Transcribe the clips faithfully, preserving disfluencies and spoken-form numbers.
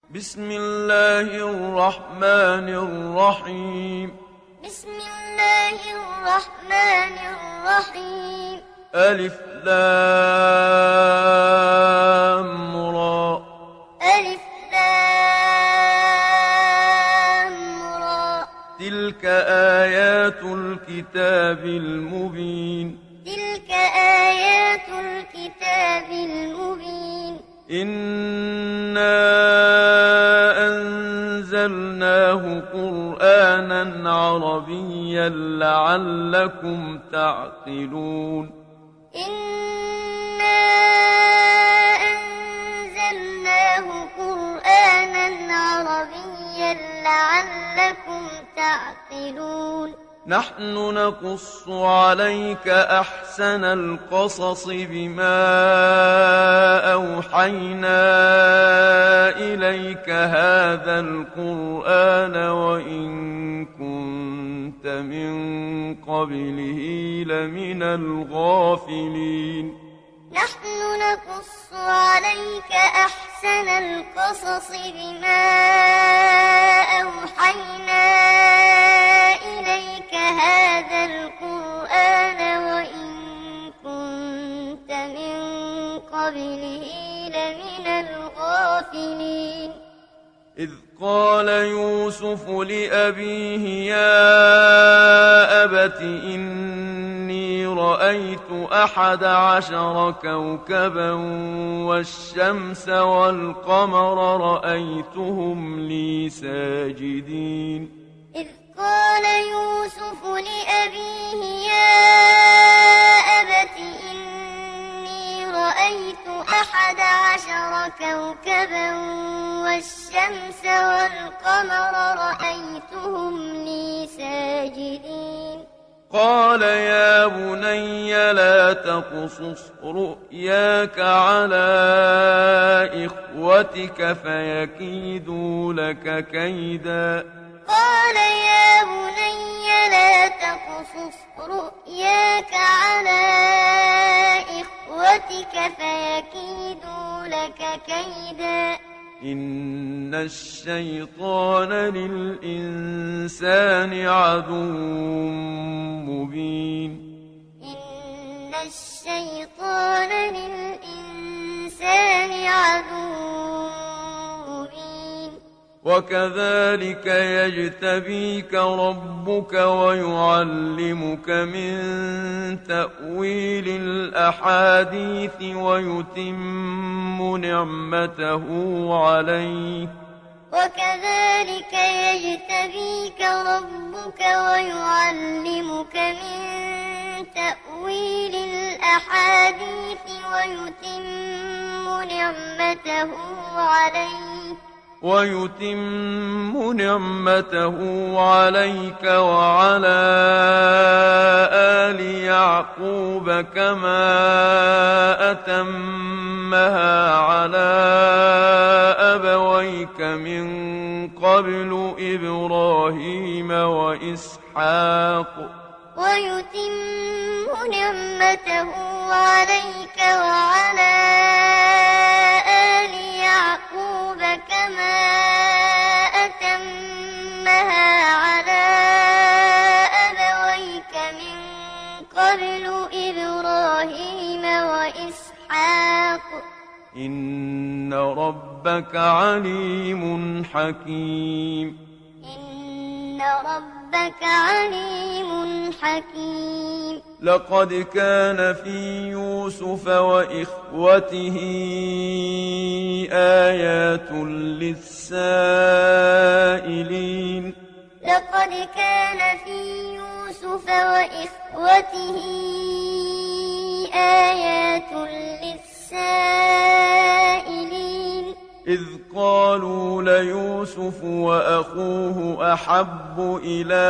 بسم الله الرحمن الرحيم بسم الله الرحمن الرحيم ألف لام را ألف لام را تلك آيات الكتاب المبين تلك آيات الكتاب المبين إنا أنزلناه قرآنا عربيا لعلكم تعقلون إنا أنزلناه قرآنا عربيا لعلكم تعقلون نحن نقص عليك أحسن القصص بما أوحينا إليك هذا القرآن وإن كنت من قبله لمن الغافلين نحن نقص عليك أحسن القصص بما أوحينا إليك هذا القرآن وإن كنت من قبله لمن الغافلين إذ قال يوسف لأبيه يا أبت إني رأيت أحد عشر كوكبا والشمس والقمر رأيتهم لي ساجدين إذ قال يوسف لأبيه يا أبت إني رأيت أحد عشر كوكبا والشمس والقمر رأيتهم لي ساجدين قال يا بني لا تقصص رؤياك على إخوتك فيكيدوا لك كيدا قال يا بني لا تقصص رؤياك على إخوتك فيكيدوا لك كيدا إن الشيطان للإنسان عدو مبين إن الشيطان للإنسان عدو مبين وكذلك يجتبيك ربك ويعلمك من تأويل الأحاديث ويتم نعمته عليك وكذلك يجتبيك ربك ويعلمك من تأويل الأحاديث ويتم نعمته عليك ويتم نعمته عليك وعلى آل يعقوب كما أتمها على أبويك من قبل إبراهيم وإسحاق ويتم نعمته عليك وعلى آل يعقوب كما أتمها على أبويك من قبل إبراهيم وإسحاق إن ربك عليم حكيم إن ربك عليم حكيم لقد كان في يوسف وإخوته آيات للسائلين لقد كان في يوسف وإخوته آيات للسائلين إذ قالوا ليوسف وأخوه أحب إلى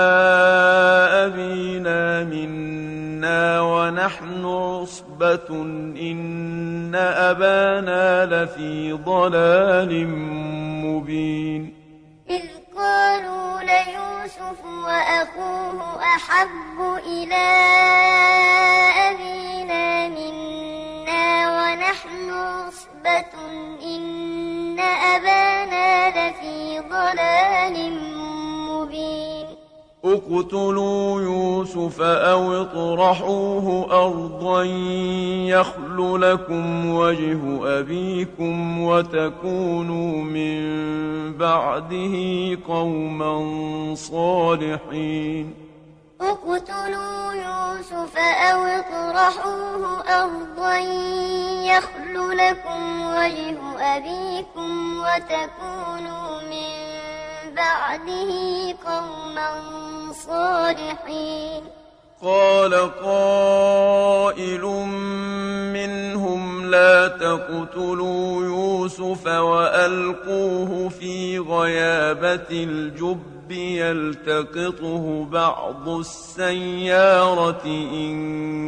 أبينا منا ونحن عصبة إن أبانا لفي ضلال مبين إذ قالوا ليوسف وأخوه أحب إلى أبينا منا ونحن عصبة إن أبانا ضلال مبين اقتلوا يوسف أو اطرحوه أرضا يخل لكم وجه أبيكم وتكونوا من بعده قوما صالحين اقتلوا يوسف أو اطرحوه أرضا يخل لكم وجه أبيكم وتكونوا من بعده قوما صالحين قال قائل منهم لا تقتلوا يوسف وألقوه في غيابة الجب يلتقطه بعض السيارة إن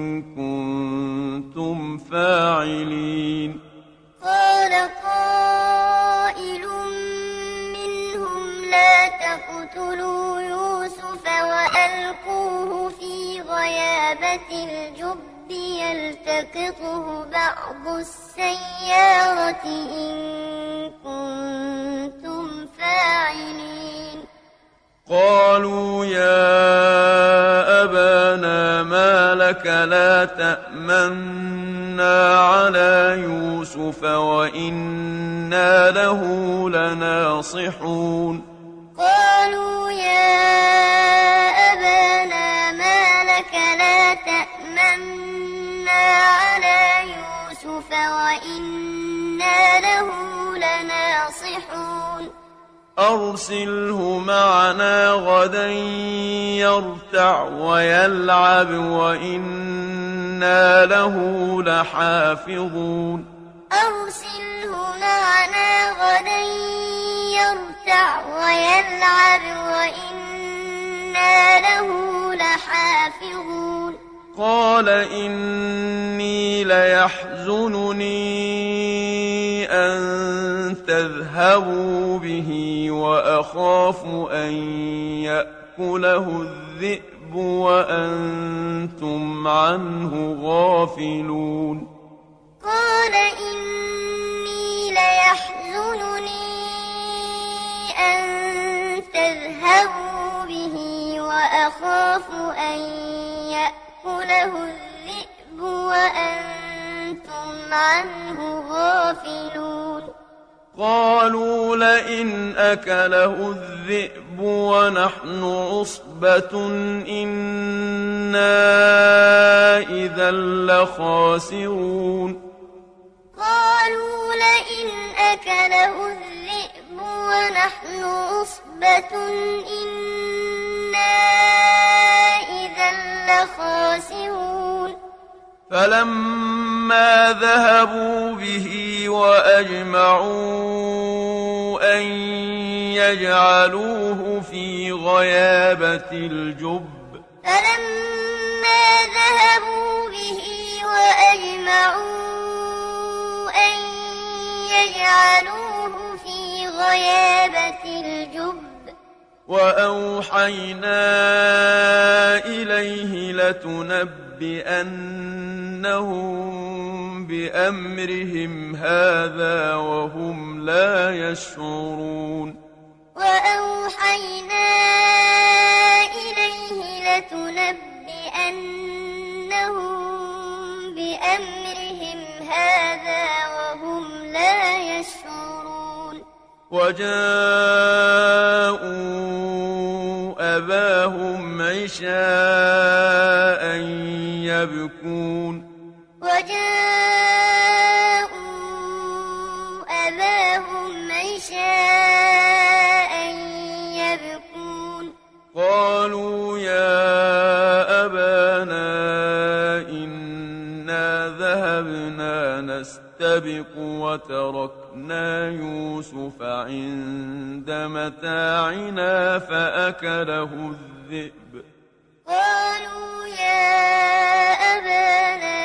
كنتم فاعلين قال قائل منهم لا تقتلوا يوسف وألقوه في غيابة الجب يلتقطه بعض السيارة إن كنتم فاعلين قالوا يا أبانا ما لك لا تأمنا على يوسف وإنا له لناصحون قالوا يا أبانا ما لك لا تأمنا على يوسف وإنا له لناصحون أرسله معنا غدا يرتع ويلعب وإنا له لحافظون أرسله معنا غدا يرتع ويلعب وإنا له لحافظون قال إني ليحزنني أن تذهبوا به وأخاف أن يأكله الذئب وأنتم عنه غافلون قال إني ليحزنني أن تذهبوا به وأخاف أن يأكله الذئب وأنتم عنه غافلون قالوا لئن أكله الذئب ونحن عصبة إنا إذا لخاسرون قالوا لئن أكله الذئب ونحن عصبة إنا إذا لخاسرون فلما ذهبوا به وأجمعوا أن يجعلوه في غيابة الجب فلما ذهبوا به وأجمعوا أن يجعلوه في غيابة الجب وأوحينا إليه لتنبئنهم بأمرهم هذا وهم لا يشعرون وأوحينا إليه لتنبئنهم بأمرهم هذا وهم لا يشعرون وجاءوا أباهم عشاء يبكون وجاءوا أباهم عشاء يبكون قالوا يا أبانا إنا ذهبنا نستبق وتركنا يوسف عند متاعنا فأكله الذئب قالوا يا أبانا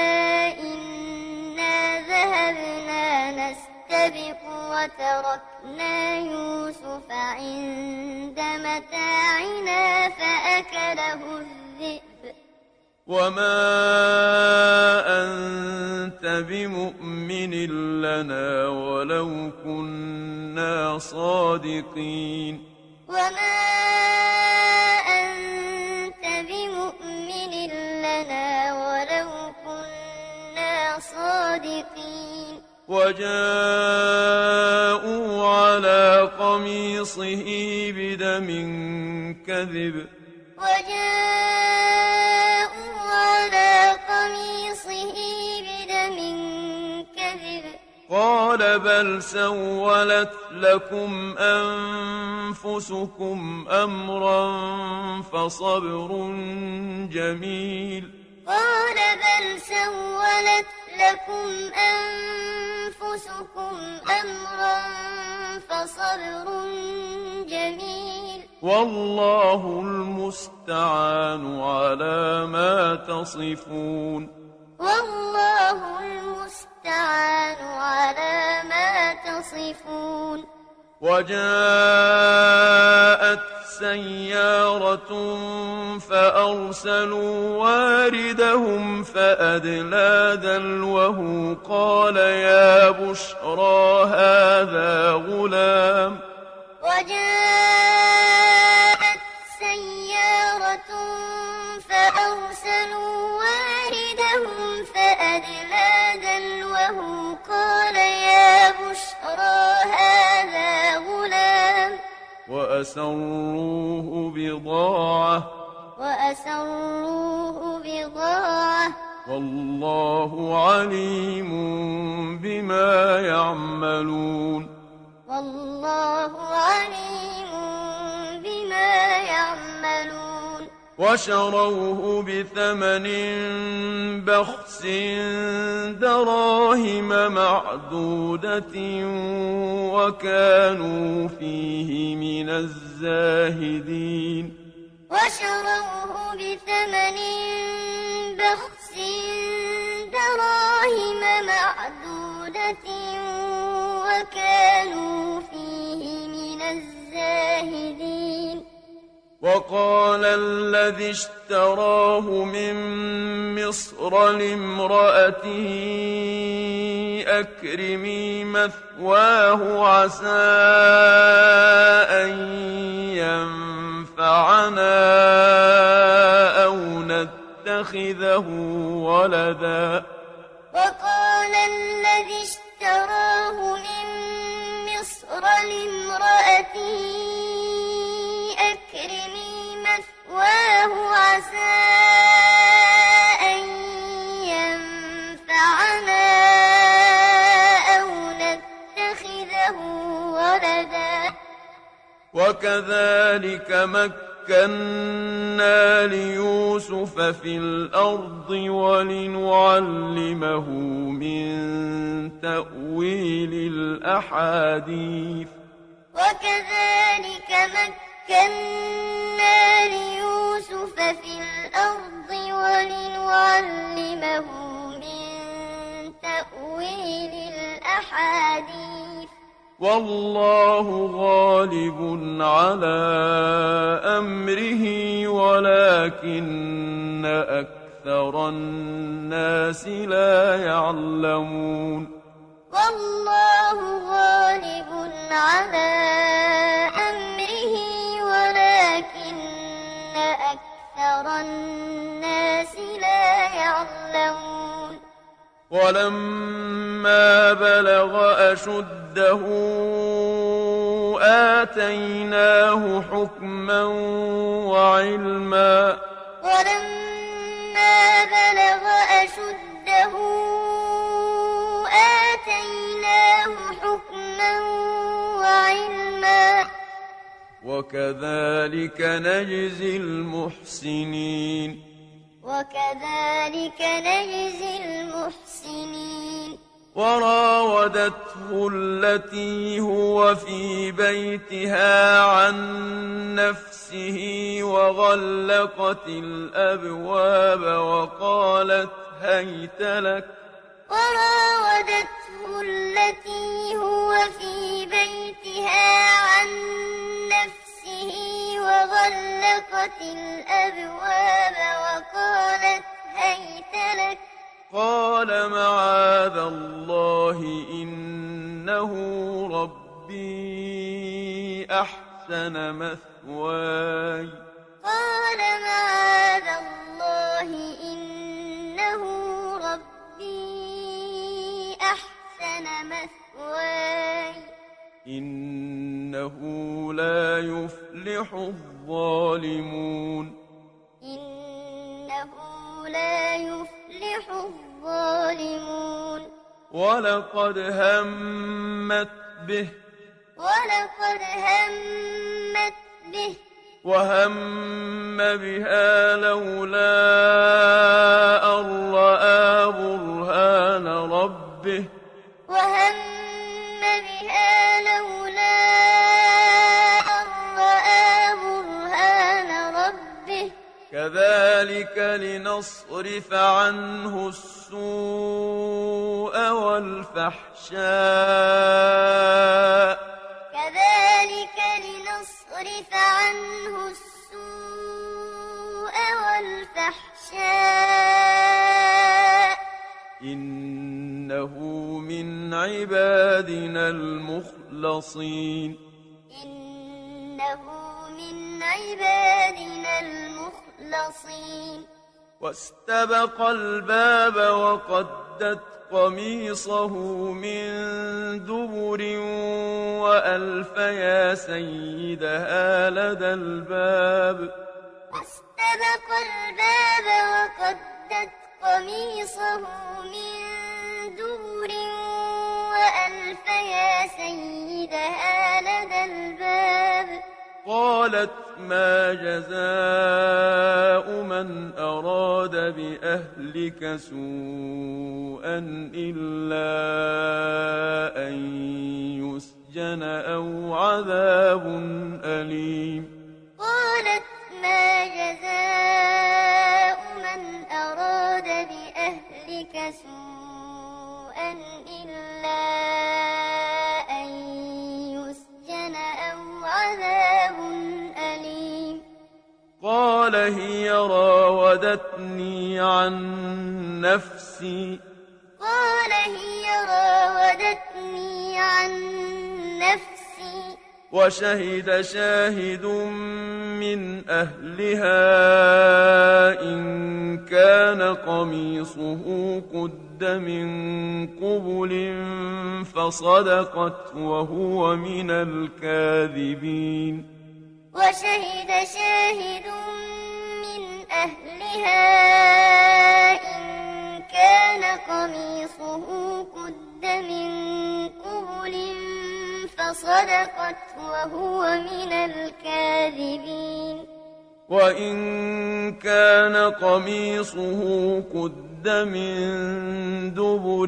إنا ذهبنا نستبق وتركنا يوسف عند متاعنا فأكله الذئب وما أنت بمؤمن لنا ولو كنا صادقين وما أنت بمؤمن لنا ولو كنا صادقين وجاءوا على قميصه بدم كذب وجاءوا على قميصه بدم كذب قال بل سولت لكم أنفسكم أمرا فصبر جميل قال بل سولت لكم أنفسكم أمرا فصبر جميل والله المستعان على ما تصفون والله المستعان على ما تصفون وجاءت سيارة فأرسلوا واردهم فأدلى دلوه قال يا بشرى هذا غلام وجاءت سيارة فأرسلوا واردهم فأدلى دلوه قال يا بشرى هذا غلام وأسروه بضاعة وأسروه بضاعة والله عليم بما يعملون والله عليم بما يعملون وشروه بثمن بخس دراهم معدودة وكانوا فيه من الزاهدين وشروه بثمن بخس دراهم معدودة وكانوا فيه من الزاهدين وقال الذي اشتراه من مصر لامرأته أكرمي مثواه عسى أن ينفعنا أو نتخذه ولدا وقال الذي اشتراه من مصر لامرأته أكرمي مثواه عسى أن ينفعنا أو نتخذه ولدا وكذلك مكنا ليوسف في الأرض ولنعلمه من تأويل الأحاديث وكذلك مكنا ليوسف في الأرض ولنعلمه من تأويل الأحاديث والله غالب على أمره ولكن أكثر الناس لا يعلمون والله غالب على أمره ولكن أكثر الناس لا يعلمون ولما بلغ أشده آتيناه حكما وعلما ولما بلغ أشده آتيناه حكما وعلما وكذلك نجزي المحسنين وكذلك نجزي المحسنين وراودته التي هو في بيتها عن نفسه وغلقت الأبواب وقالت هيت لك وراودته التي هو في بيتها عن نفسه وغلقت الأبواب وقالت قال معاذ الله إنه ربي أحسن مثواي قال معاذ الله إنه ربي أحسن مثواي إنه لا يفلح الظالمون إنه لا يفلح الظالمون ولقد همت به ولقد همت به وهم بها لولا أن رأى برهان ربه وهم بها لولا أن رأى برهان ربه كذلك لنصرف عنه السوء والفحشاء كذلك لنصرف عنه السوء والفحشاء إنه من عبادنا المخلصين إنه من عبادنا المخلصين واستبق الباب وقدت قميصه من دبر وألف يا سيدها لدى الباب واستبق الباب وقدت قميصه من دبر وألف يا سيدها لدى الباب قالت ما جزاء من أراد بأهلك سوءا إلا أن يسجن أو عذاب أليم قالت ما جزاء من أراد بأهلك سوءا إلا أن يسجن أو عذاب أليم قال هي راودتني عن نفسي قال هي راودتني عن نفسي وشهد شاهد من أهلها إن كان قميصه قد من قبل فصدقت وهو من الكاذبين وشهد شاهد من أهلها إن كان قميصه قد من قبل فصدقت وهو من الكاذبين وإن كان قميصه قد من دبر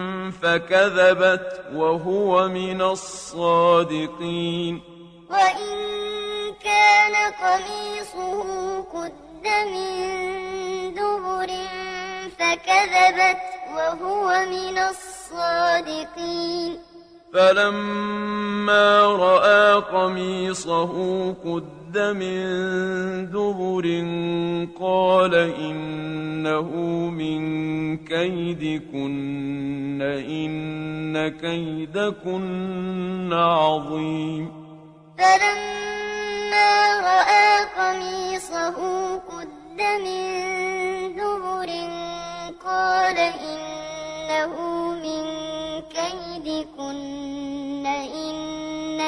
فكذبت وهو من الصادقين وإن كان قميصه قد من دبر فكذبت وهو من الصادقين فلما رأى قميصه قد من دبر قال إنه من كيدكن إن كيدكن عظيم فلما رأى قميصه قد من دبر قال إنه من كيدكن إن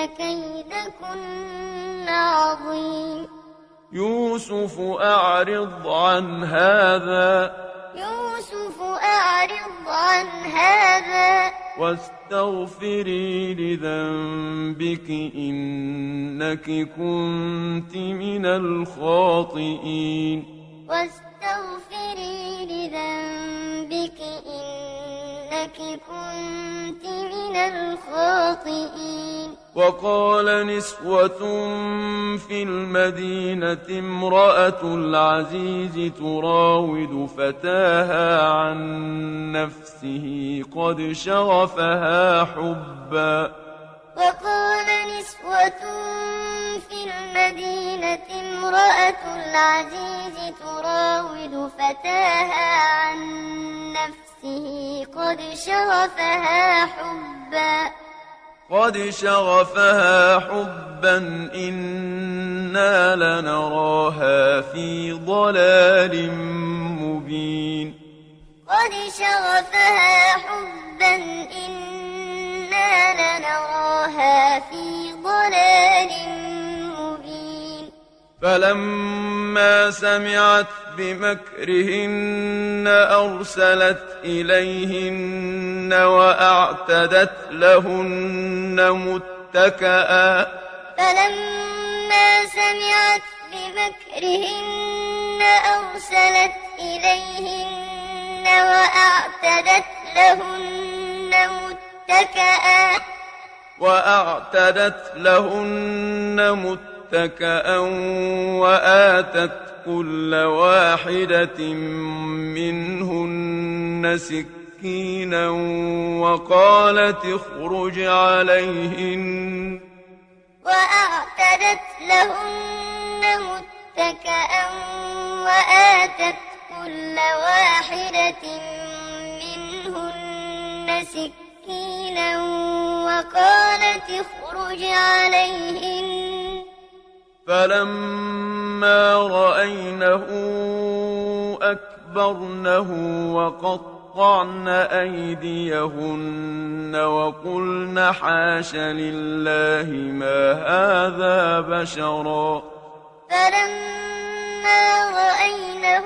كيدكن عظيم يوسف أعرض عن هذا يوسف أعرض عن هذا واستغفري لذنبك إنك كنت من الخاطئين واستغفري لذنبك إنك كنت من الخاطئين وقال نسوة في المدينة امرأة العزيز تراود فتاها عن نفسه قد شغفها حبا وقال نسوة في المدينة امرأة العزيز تراود فتاها عن نفسه قد شغفها حبا قد شغفها حبا إنا لنراها في ضلال مبين قد شغفها حبا إنا لنراها في ضلال مبين فلما سمعت بمكرهن أرسلت إليهن وأعتدت لهن متكئا فلما سمعت بمكرهن أرسلت إليهن وأعتدت لهن متكئا وأعتدت لهن متكئا وآتت كل واحدة منهن سكينا وقالت اخرج عليهن وأعتدت لهن متكئا وآتت كل واحدة منهن سكينا وقالت اخرج عليهن فلما رأينه أكبرنه وقطعن أيديهن وقلن حاش لله ما هذا بشرا فلما رأينه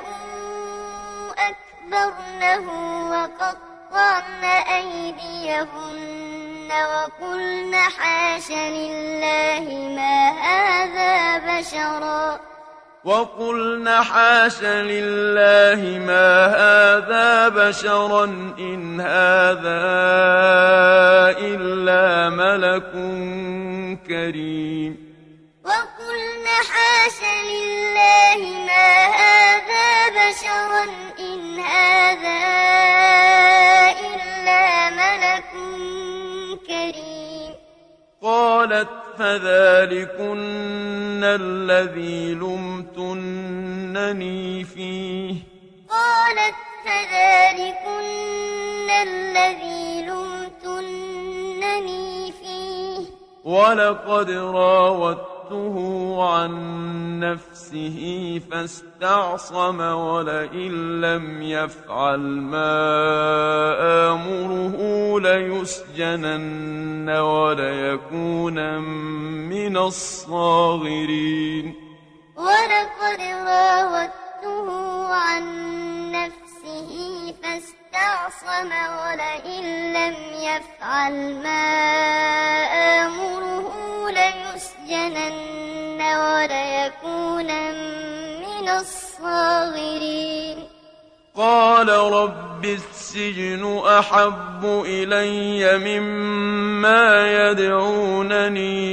أكبرنه وقطعن أيديهن وقلن حاش لله ما هذا بشرا وقلن حاش لله ما هذا بشرا إن هذا إلا ملك كريم وقلن حاش لله ما هذا بشرا إن هذا إلا ملك كريم قالت فذلكن الذي لمتنني فيه قالت فذلكن الذي لمتنني فيه ولقد راودته عن نفسه فاستعصم ولئن لم يفعل ما آمره ليسجنن وليكون من الصاغرين ولقد راودته عن نفسه فاستعصم ولئن لم يفعل ما آمره ليسجنن وليكون من الصاغرين قال رب السجن أحب إلي مما يدعونني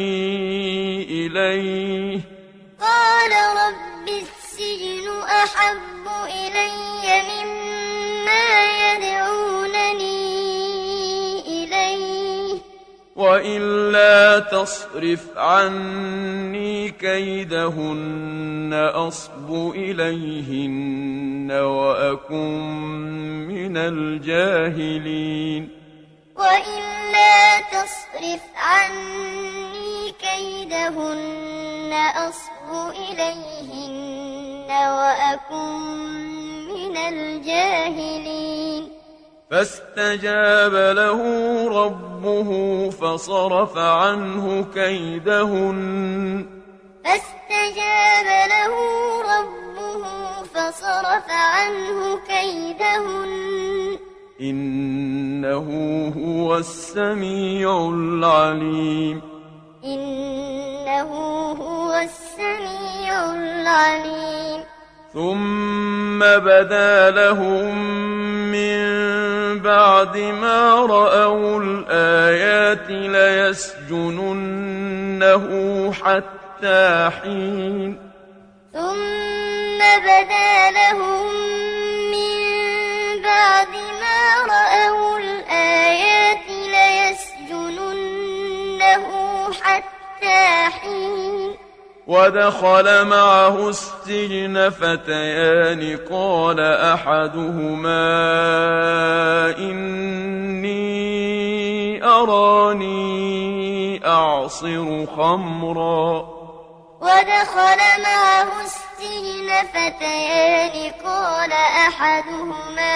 إليه قال رب السجن أحب إلي مما يدعونني إليه وإلا تصرف عني كيدهن أصب إليهن وأكن من الجاهلين وإلا تصرف عني كيدهن أصب إليهن وأكن من الجاهلين فاستجاب له ربه فصرف عنه كيدهن فاستجاب له ربه فصرف عنه كيدهن إنه هو السميع العليم إنه هو السميع العليم ثم بدا لهم من بعد ما رأوا الآيات ليسجننه حتى حين ثم بدا لهم من بعد ما رأوا الآيات ليسجننه حتى حين ودخل معه السجن فتيان قال أحدهما إني أراني أعصر خمرا ودخل معه السجن فتيان قال أحدهما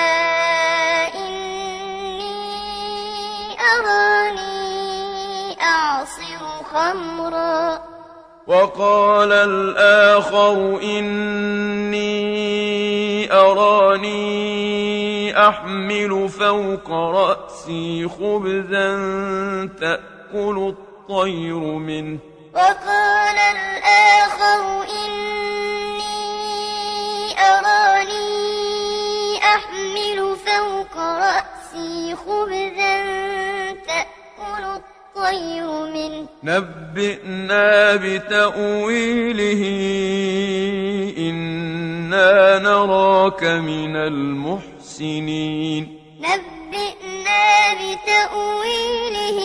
إني أراني أعصر خمرا وقال الآخر إني أراني أحمل فوق رأسي خبزا تأكل الطير منه وقال الآخر إني أراني أحمل فوق رأسي خبزا تأكل الطير منه نبئنا بتأويله إنا نراك من المحسنين نبئنا بتأويله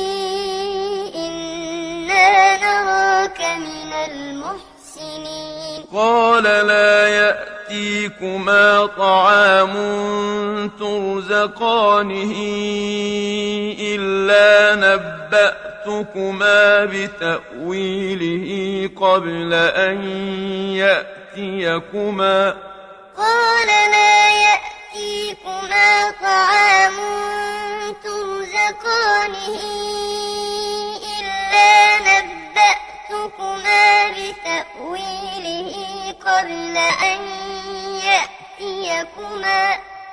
إنا نراك من المحسنين قال لا يأتيكما طعام ترزقانه إلا نبأتكما بتأويله قبل أن يأتيكما قال لا يأتيكما طعام ترزقانه إلا نبأتكما بتأويله قبل أن يأتيكما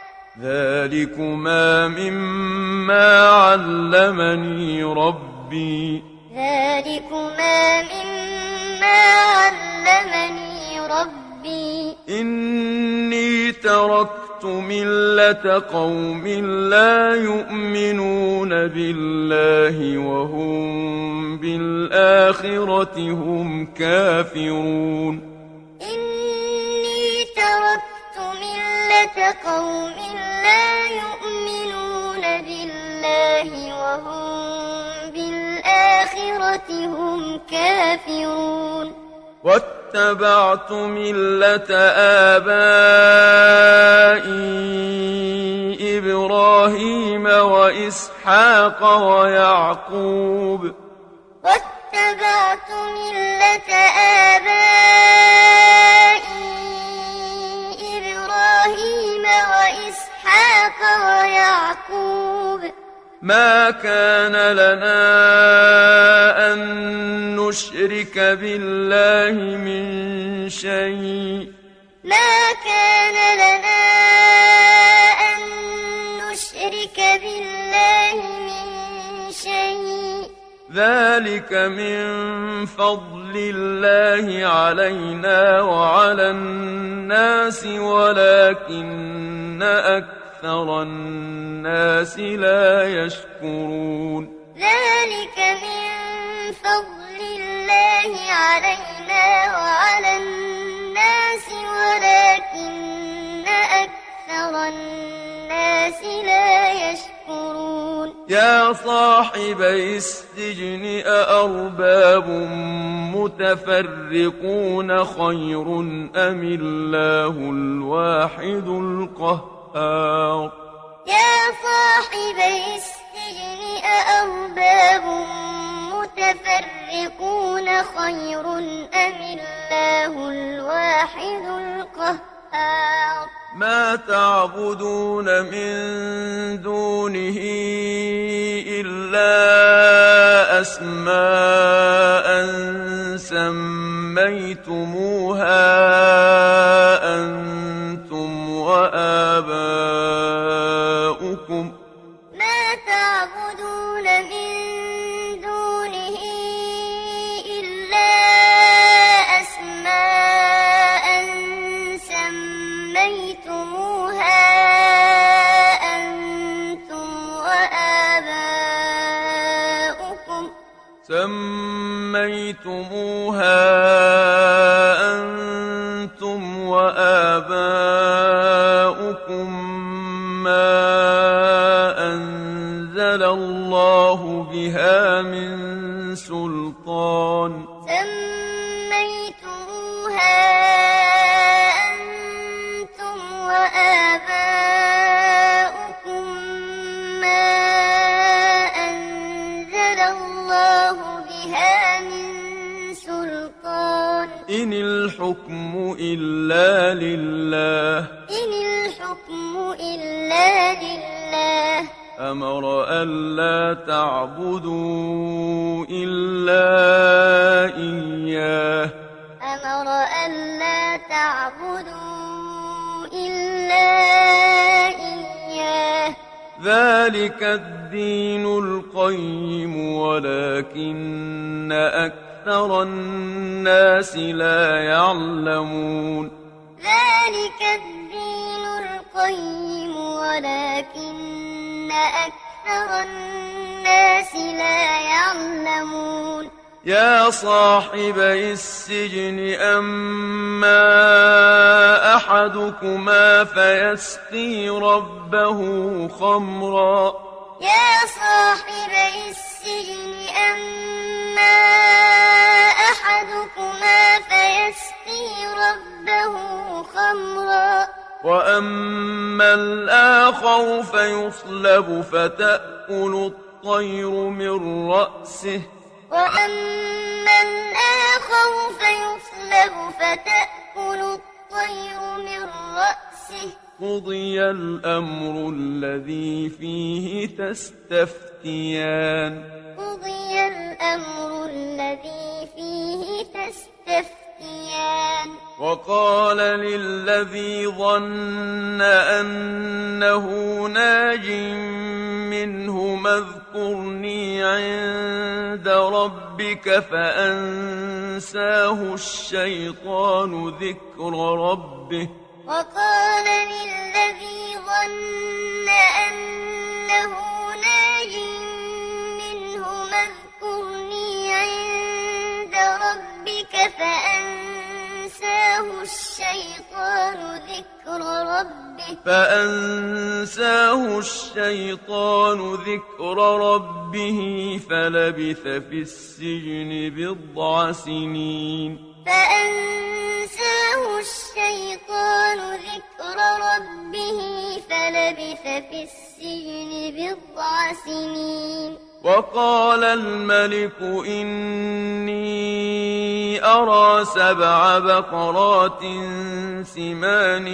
ذلكما مما علمني ربي ذلكما مما علمني ربي إني تركت ملة قوم لا يؤمنون بالله وهم بالآخرة هم كافرون إني تركت ملة قوم لا يؤمنون بالله وهم بالآخرة هم كافرون واتبعت ملة آبائي إبراهيم وإسحاق ويعقوب واتبعت ملة آبائي إبراهيم وإسحاق ويعقوب ما كان لنا أن نشرك بالله من شيء ما كان لنا أن نشرك بالله من شيء ذلك من فضل الله علينا وعلى الناس ولكن أكثر الناس لا يشكرون ذلك من فضل الله علينا وعلى الناس ولكن أكثر الناس لا يشكرون يا صاحبي السجن أأرباب متفرقون خير أم الله الواحد القهار يا صاحبي السجن أأرباب متفرقون خير أم الله الواحد القهار ما تعبدون من دونه إلا أسماء سميتموها أنتم وآباؤكم ما تعبدون من دونه إلا أسماء سميتموها أنتم وآباؤكم سميتموها أنتم وآباؤكم ما أنزل الله بها من سلطان فرقان سميتموها أنتم وآباؤكم ما أنزل الله بها من سلطان إن الحكم إلا لله إن الحكم إلا لله أمر ألا تعبدوا إلا إياه أمر ألا تعبدوا إلا إياه ذلك الدين القيم ولكن أكثر الناس لا يعلمون ذلك الدين القيم ولكن أكثر الناس لا يعلمون يا صاحبي السجن أما أحدكما فيسقي ربه خمرا يا صاحبي السجن أما أحدكما فيسقي ربه خمرا وأما الآخر فيصلب فتأكل الطير من رأسه وأما الآخر فيصلب فتأكل الطير من رأسه قضي الأمر الذي فيه تستفتيان قضي الأمر الذي فيه تستفتيان وقال للذي ظن أنه ناج منهما اذكرني عند ربك فأنساه الشيطان ذكر ربه وقال للذي ظن أنه ناج منهما اذكرني عند ربك فأنساه الشيطان ذكر ربه فأنساه الشيطان ذكر ربه فلبث في السجن بضع سنين فأنساه الشيطان ذكر ربه فلبث في السجن بضع سنين وقال الملك إني أرى سبع بقرات سمان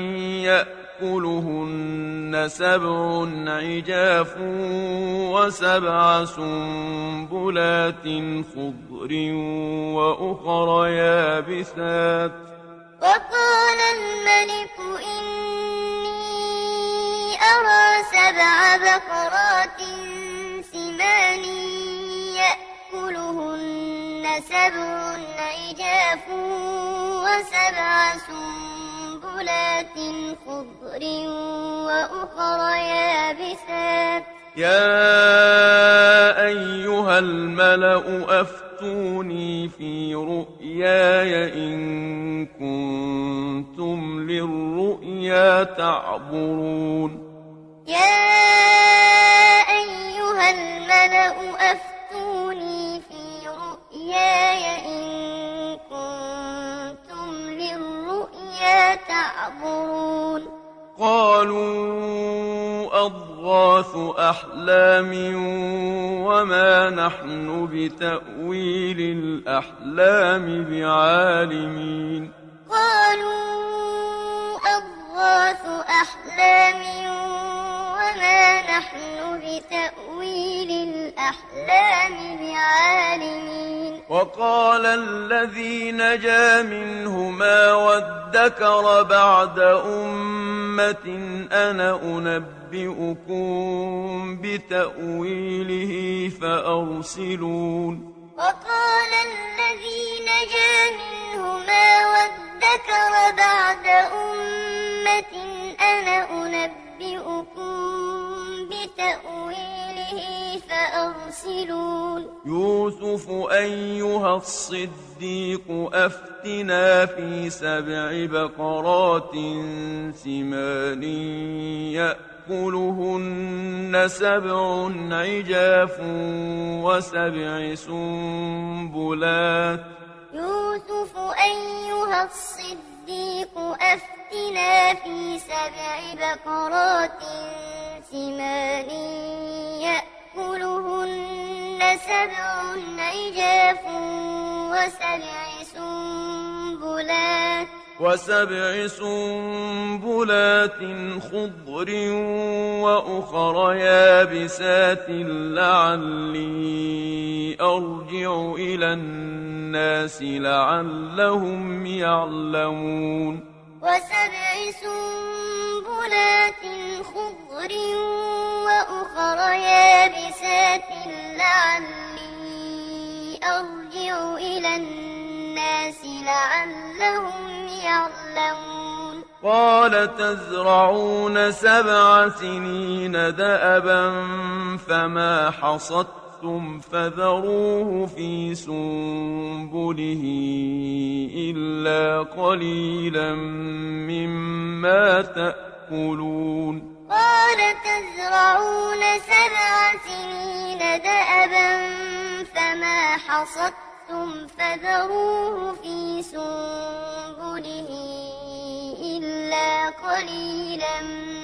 يأكلهن سبع عجاف وسبع سنبلات خضر وأخر يابسات وقال الملك إني أرى سبع بقرات سمان يأكلهن سبع عجاف وسبع سنبلات خضر وأخر يابسات يا أيها الملأ أفتوني في رؤياي إن كنتم للرؤيا تعبرون يا أيها الملأ أفتوني في رؤياي إن كنتم للرؤيا تعبرون قالوا أضغاث أحلام وما نحن بتأويل الأحلام بعالمين قالوا أضغاث أحلام وما نحن بتأويل الأحلام بعالمين وقال الذي نجا منهما وادكر بعد أمة أنا أنبئكم بتأويله فأرسلون وقال الذي نجا منهما وادكر بعد أمة أنا أنبئكم بتأويله فأرسلون يوسف أيها الصديق أفتنا في سبع بقرات سمان يأكلهن سبع عجاف وسبع سنبلات يوسف أيها الصديق أفتنا في سبع بقرات سمان يأكلهن سبع عجاف وسبع سنبلات وسبع سنبلات خضر وأخر يابسات لعلي أرجع إلى الناس لعلهم يعلمون وسبع سنبلات خضر وأخر يابسات لعلي أرجع إلى الناس لعلهم يعلمون قال تزرعون سبع سنين دأبا فما حصدتم فذروه في سنبله إلا قليلا مما تأكلون قال تزرعون سبع سنين دأبا فما حصدتم فذروه في سنبله إلا قليلا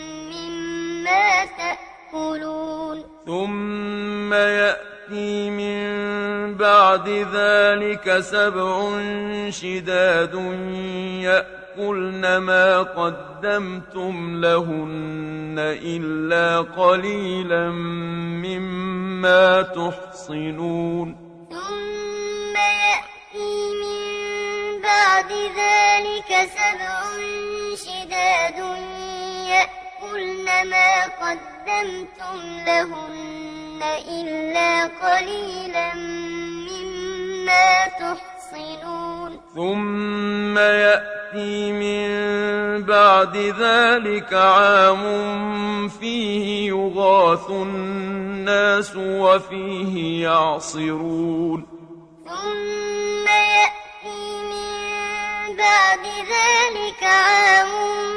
مما تأكلون ثم يأتي من بعد ذلك سبع شداد يأكلن ما قدمتم لهن إلا قليلا مما تحصنون ثم يأتي من بعد ذلك سبع شداد يأكلن ما قدمتم لهن إلا قليلا مما تحصنون ثم يأتي من بعد ذلك عام فيه يغاث الناس وفيه يعصرون ثم يأتي من بعد ذلك عام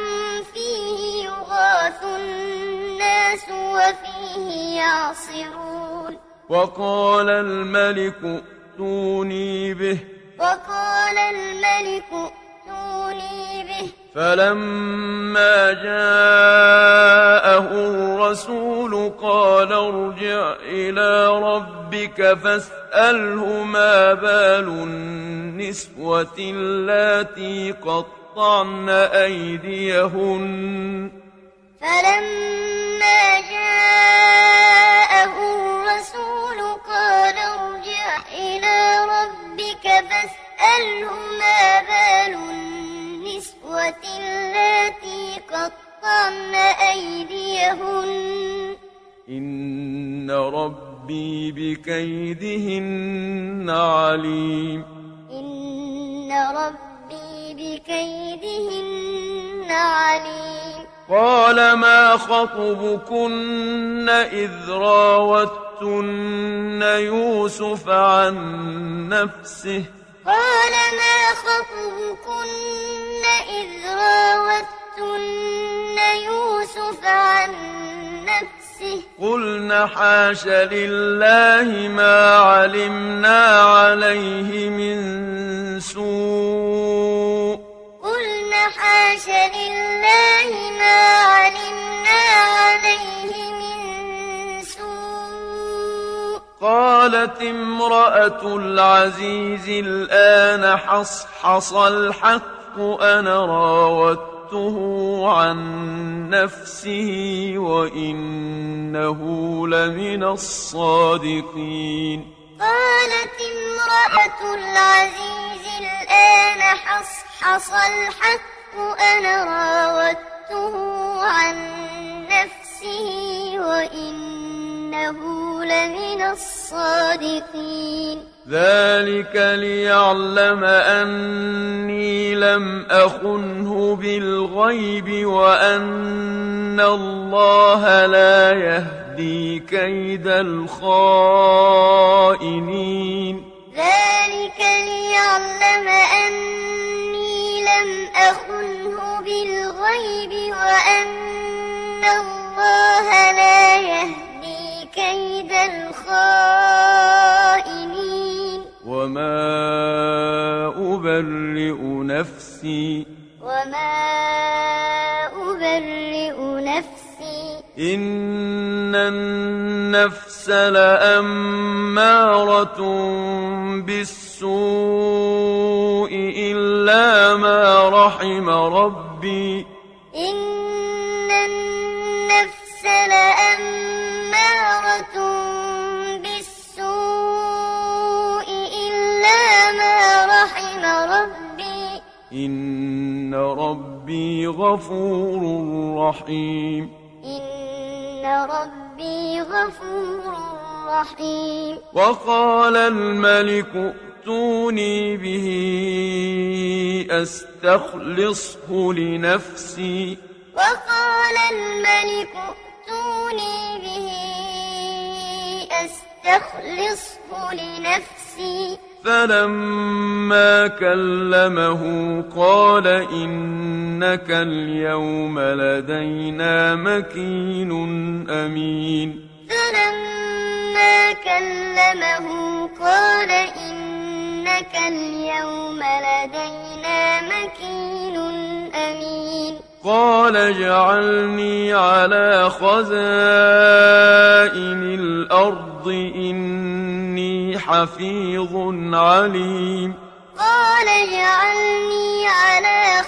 فيه يغاث الناس وفيه يعصرون وقال الملك ائتوني به وقال الملك ائتوني به فلما جاءه الرسول قال ارجع إلى ربك فاسأله ما بال النسوة اللاتي قطعن أيديهن فلما جاءه الرسول قال ارجع إلى ربك فاسأله ما بال النسوة اللاتي قطعن أيديهن إن ربي بكيدهن عليم إن ربي بكيدهن عليم قال ما خطبكن إذ راوتن يوسف عن نفسه قال ما خطبكن إذ راوتن يوسف عن نفسه قلنا حاش لله ما علمنا عليه من سوء قلنا حاش لله ما علمنا عليه من سوء قالت امرأة العزيز الآن حصحص الحق أنا راودته عن نفسه وإنه لمن الصادقين قالت امرأة العزيز الآن حصحص الحق أنا راودته عن نفسه وإنه لمن الصادقين ذلك ليعلم أني لم أخنه بالغيب وأن الله لا يهدي كيد الخائنين ذلك ليعلم أني لم أخنه بالغيب وأن الله الخائنين وما أبرئ نفسي وما أبرئ نفسي إن النفس لأمارة بالسوء إلا ما رحم ربي إن النفس لأمارة بالسوء إلا ما رحم ربي إن ربي غفور رحيم إن ربي غفور رحيم وقال الملك ائتوني به أستخلصه لنفسي وقال الملك ائتوني به أستخلصه لنفسي فلما كلمه قال إنك اليوم لدينا مكين أمين فلما كلمه قال إنك اليوم لدينا مكين أمين قال اجعلني على خزائن الأرض إني حفيظ عليم قال اجعلني على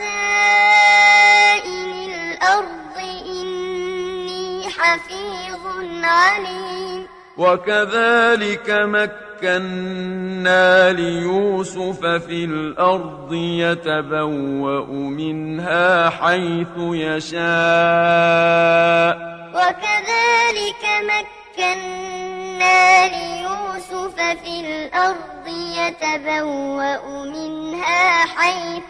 خزائن الأرض إني حفيظ عليم وكذلك مكنا ليوسف في الأرض يتبوأ منها حيث يشاء وكذلك مكنا ليوسف في الأرض يتبوأ منها حيث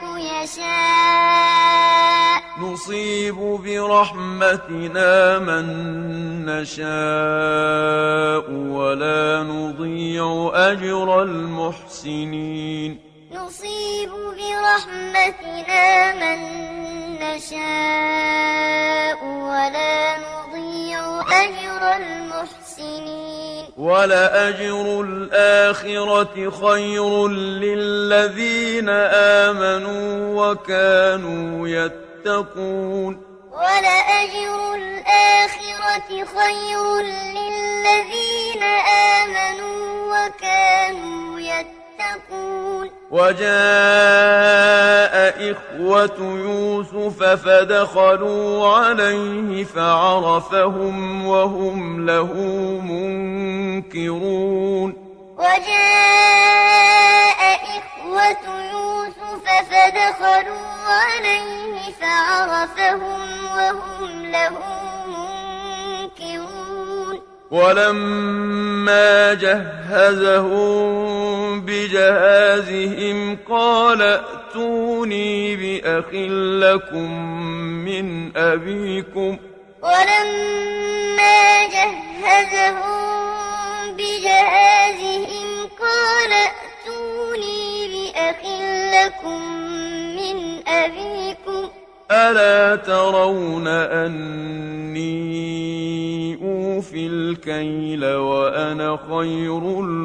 يشاء نصيب برحمتنا من نشاء ولا نضيع أجر المحسنين نصيب برحمتنا من نشاء ولا نضيع أجر المحسنين ولأجر الآخرة خير للذين آمنوا وكانوا يتقون ولأجر الآخرة خير للذين آمنوا وكانوا يتقون وجاء إخوة يوسف فدخلوا عليه فعرفهم وهم له منكرون وجاء إخوة يوسف فدخلوا عليه فعرفهم وهم له منكرون ولما جهزهم بجهازهم قال ائتوني بأخ لكم من أبيكم ولما جهزهم بجهازهم قال ائتوني بأخ لكم من أبيكم ألا ترون أني أوفي الكيل وأنا خير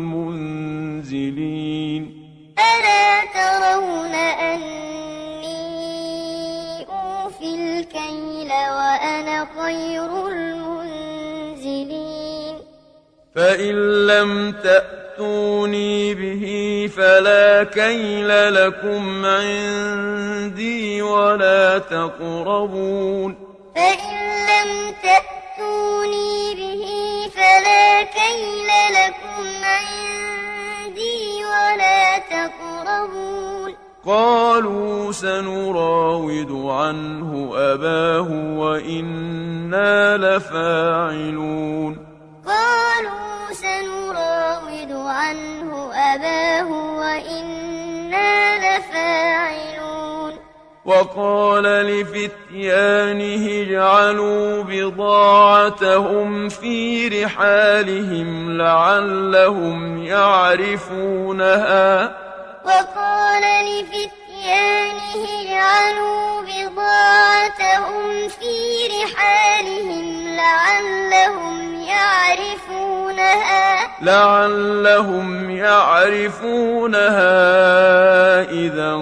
المنزلين ألا ترون أني أوفي الكيل وأنا خير المنزلين فإن لم تأتوني به فلا كيل لكم عندي ولا تقربون فإن لم تأتوني به فلا كيل لكم عندي ولا تقربون قالوا سنراود عنه أباه وإنا لفاعلون قالوا سنراود عنه أباه وإنا لفاعلون وقال لفتيانه اجعلوا بضاعتهم في رحالهم لعلهم يعرفونها وقال لفتيانه اجعلوا بضاعتهم في رحالهم لعلهم يعرفونها لعلهم يعرفونها إذا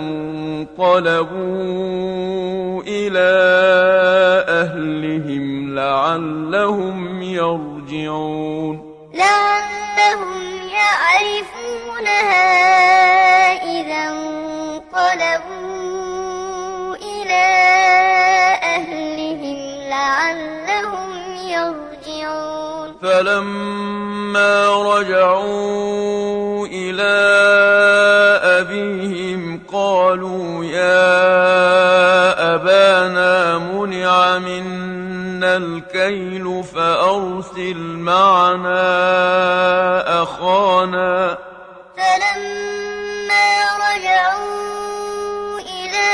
انقلبوا إلى أهلهم لعلهم يرجعون لعلهم يعرفونها إذا انقلبوا إلى أهلهم لعلهم يرجعون فلما رجعوا إلى أبيهم قالوا يا أبانا منع منا الكيل فأرسل معنا أخانا فلما رجعوا إلى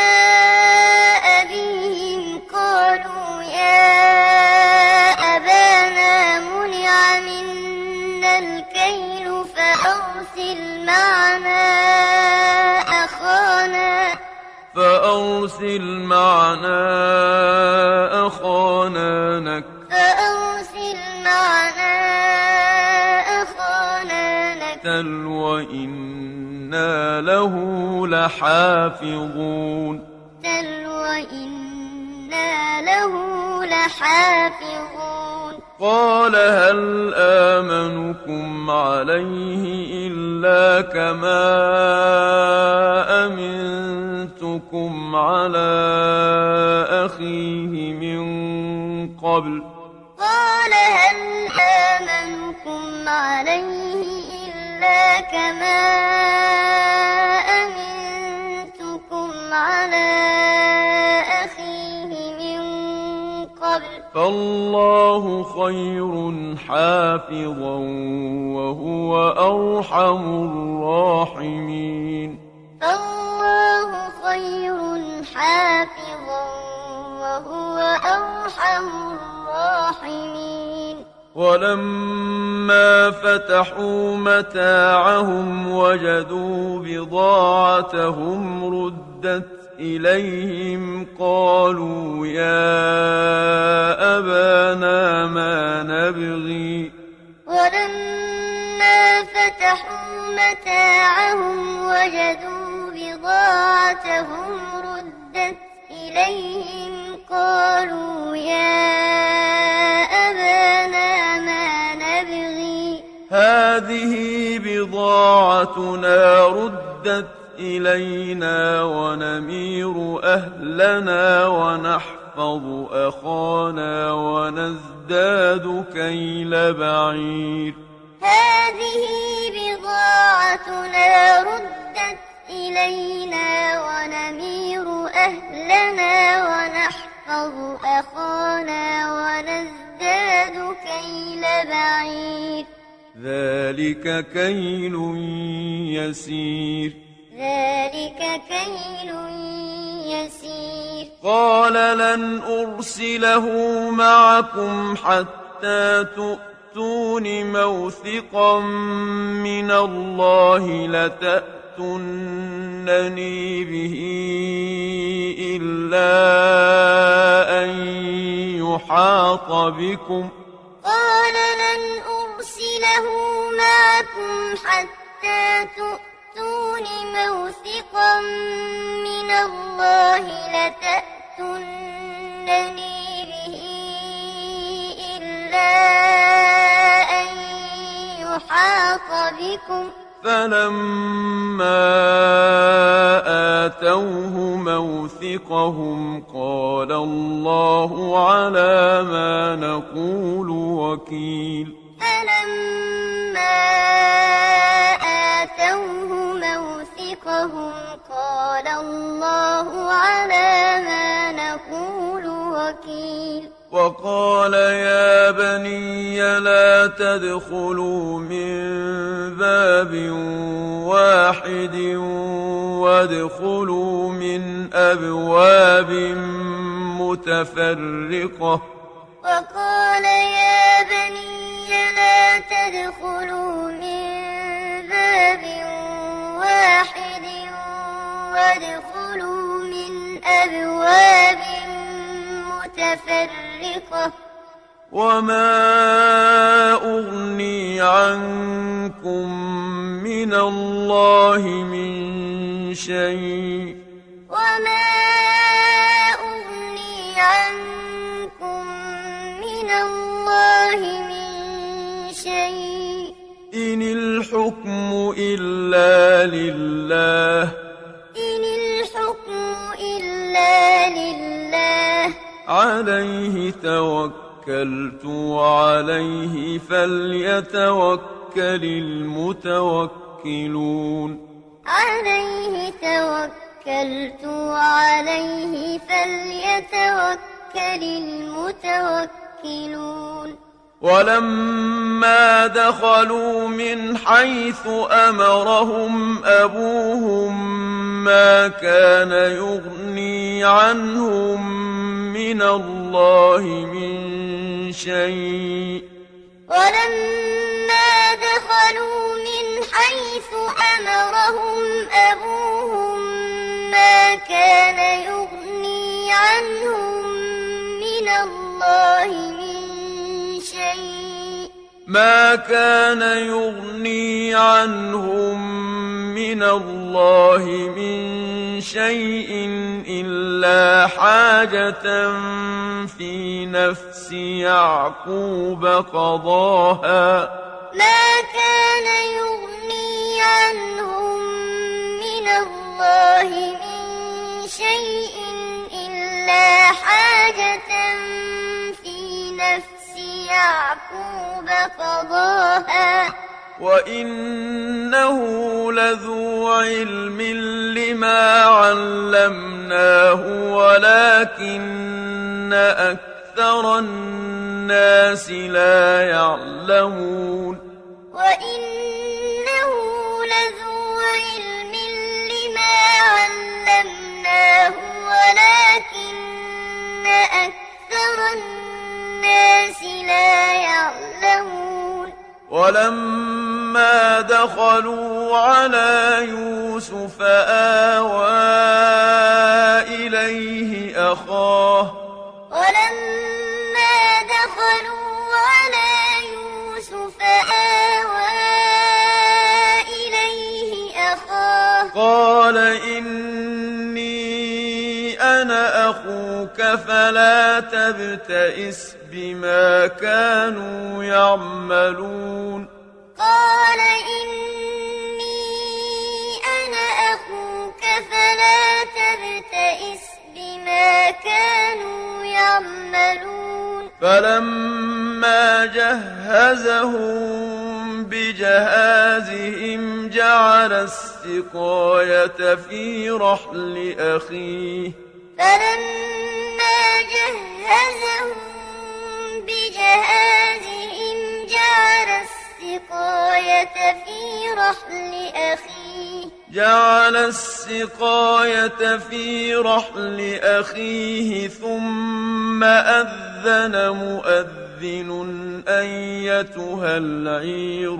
أبيهم قالوا يا أبانا منع منا الكيل فأرسل معنا أخانا فأرسل معنا أخانا نكتل فأرسل معنا أخانا نكتل وإنا له لحافظون تل وإنا له لحافظون قال هل آمنكم عليه إلا كما أمنتكم على أخيه من قبل قال هل آمنكم عليه إلا كما أمنتكم على أخيه من قبل فالله خير حافظا وهو أرحم الراحمين فالله خير حافظا وهو أرحم الراحمين ولما فتحوا متاعهم وجدوا بضاعتهم ردت إليهم قالوا يا أبانا ما نبغي ولما فتحوا متاعهم وجدوا بضاعتهم ردت إليهم قالوا يا أبانا ما نبغي هذه بضاعتنا ردت إلينا ونمير أهلنا ونحفظ أخانا ونزداد كيل بعير هذه بضاعتنا ردت إلينا ونمير أهلنا ونحفظ أخانا ونزداد كيل بعير ذلك كيل يسير ذلك كيل يسير قال لن أرسله معكم حتى تؤتون موثقا من الله لتأتونني به إلا أن يحاط بكم قال لن أرسله معكم حتى تؤتون موثقا من الله لتأتونني به إلا أن يحاط بكم فلما آتوه موثقهم قال الله على ما نقول وكيل فلما آتوه موثقهم قال الله على ما نقول وكيل وقال يا بني لا تدخلوا من باب واحد وادخلوا من أبواب متفرقة وقال يا بني لا تدخلوا من باب واحد وادخلوا من أبواب متفرقة وما أغني عنكم من الله من شيء وما أغني عنكم من الله من شيء إن الحكم إلا لله إن الحكم إلا لله عليه توكلت وعليه فليتوكل المتوكلون عليه توكلت وعليه فليتوكل المتوكلون ولما دخلوا من حيث أمرهم أبوهم ما كان يغني عنهم من الله من شيء ولما دخلوا من حيث أمرهم أبوهم ما كان يغني عنهم من الله من شيء ما كان يغني عنهم من الله من شيء إلا حاجة في نفس يعقوب قضاها ما كان يغني عنهم من الله من شيء إلا حاجة في نفس يعقوب قضاها وإنه لذو علم لما علمناه ولكن أكثر الناس لا يعلمون وإنه لذو علم لما علمناه ولكن أكثر الناس لا يعلمون ولما دخلوا على يوسف آوى إليه أخاه ولما دخلوا على يوسف آوى إليه أخاه قال إني أنا أخوك فلا تبتئس بما كانوا يعملون قال إني أنا أخوك فلا تبتئس بما كانوا يعملون فلما جهزهم بجهازهم جعل السقاية في رحل أخيه فلما جهزهم بجهازهم جعل السقاية في رحل أخيه جعل السقاية في رحل أخيه ثم أذن مؤذن أيتها العير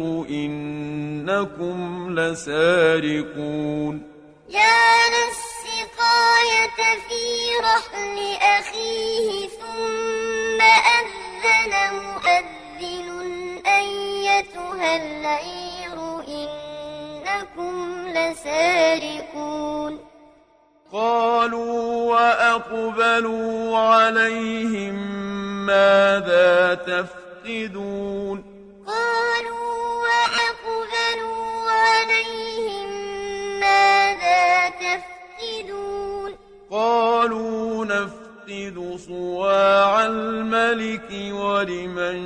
إنكم لسارقون جعل السقاية في رحل أخيه ثم أذن مؤذن أيتها العير إنكم لسارقون قالوا وأقبلوا عليهم ماذا تفقدون قالوا وأقبلوا عليهم ماذا تفقدون قالوا نفقد صواع الملك ولمن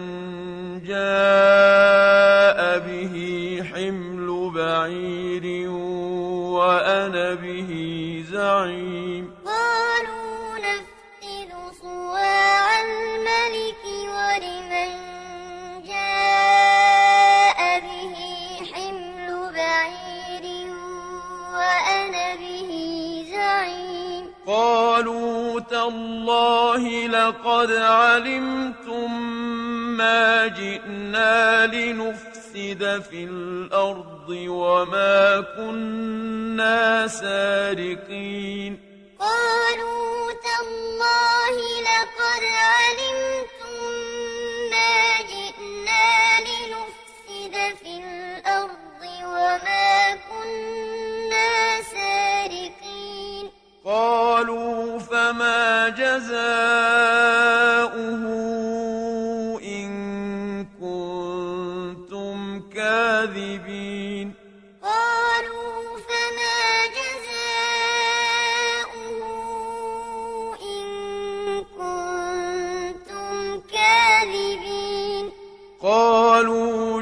جاء به حمل بعير وأنا به زعيم قالوا نفقد صواع الملك ولمن جاء به حمل بعير وأنا به زعيم قالوا تالله لقد علمتم ما جئنا لنفسد في الأرض وما كنا سارقين قالوا تالله لقد علمتم جزاؤه إن كنتم كاذبين قالوا فما جزاؤه إن كنتم كاذبين قالوا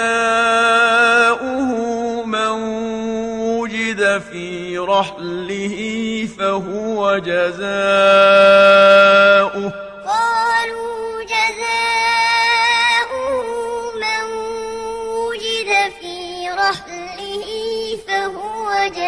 جزاؤه من وجد في رحله فهو جزاؤه قالوا جزاؤه من وجد في رحله فهو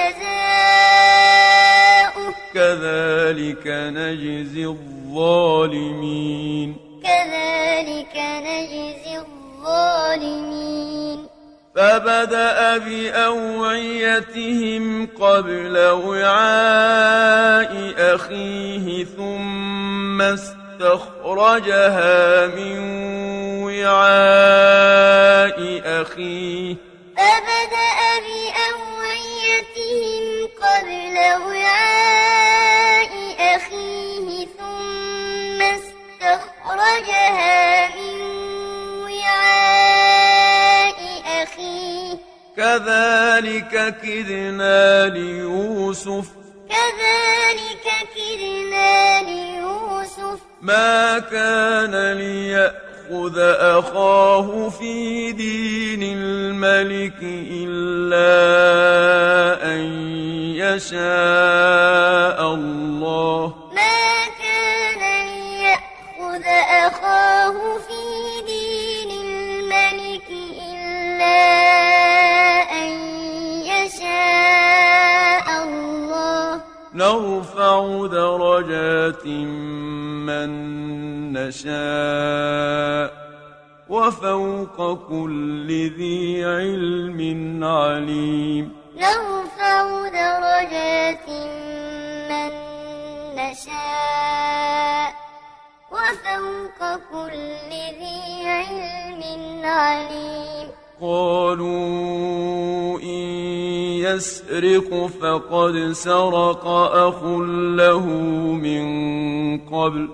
جزاؤه كذلك نجزي الظالمين كذلك نجزي الظالمين فبدأ بأوعيتهم قبل وعاء أخيه ثم استخرجها من وعاء أخيه فبدأ بأوعيتهم قبل وعاء أخيه ثم استخرجها من وعاء أخيه كذلك كدنا ليوسف كذلك كدنا ليوسف ما كان ليأخذ أخاه في دين الملك إلا أن يشاء الله ما كان ليأخذ أخاه في دين الملك إلا أن يشاء الله نرفع درجات من نشاء وفوق كل ذي علم عليم نرفع درجات من نشاء وفوق كل ذي علم عليم قالوا إن يسرق فقد سرق أخ له من قبل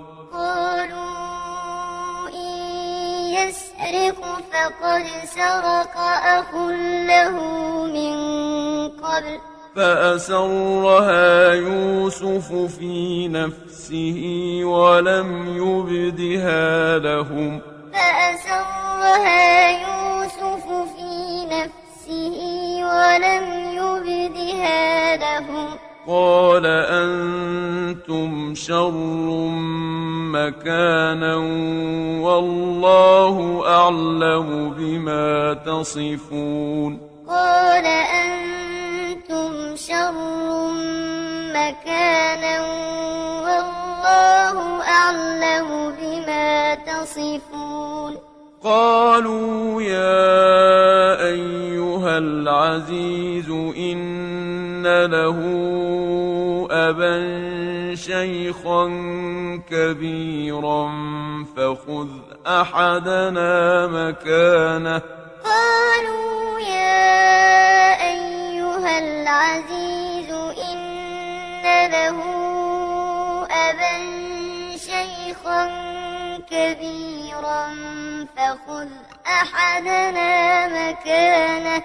قالوا إن يسرق فقد سرق أخ له من قبل فأسرها يوسف في نفسه ولم يبدها لهم فأسرها يوسف في نفسه ولم يبدها لهم قال أنتم شر مكانا والله أعلم بما تصفون قال أنتم شر مكانا والله أعلم بما تصفون قالوا يا أيها العزيز إن له أبا شيخا كبيرا فخذ أحدنا مكانه قالوا يا أيها العزيز إن له أبا شيخا كبيرا فخذ أحدنا مكانه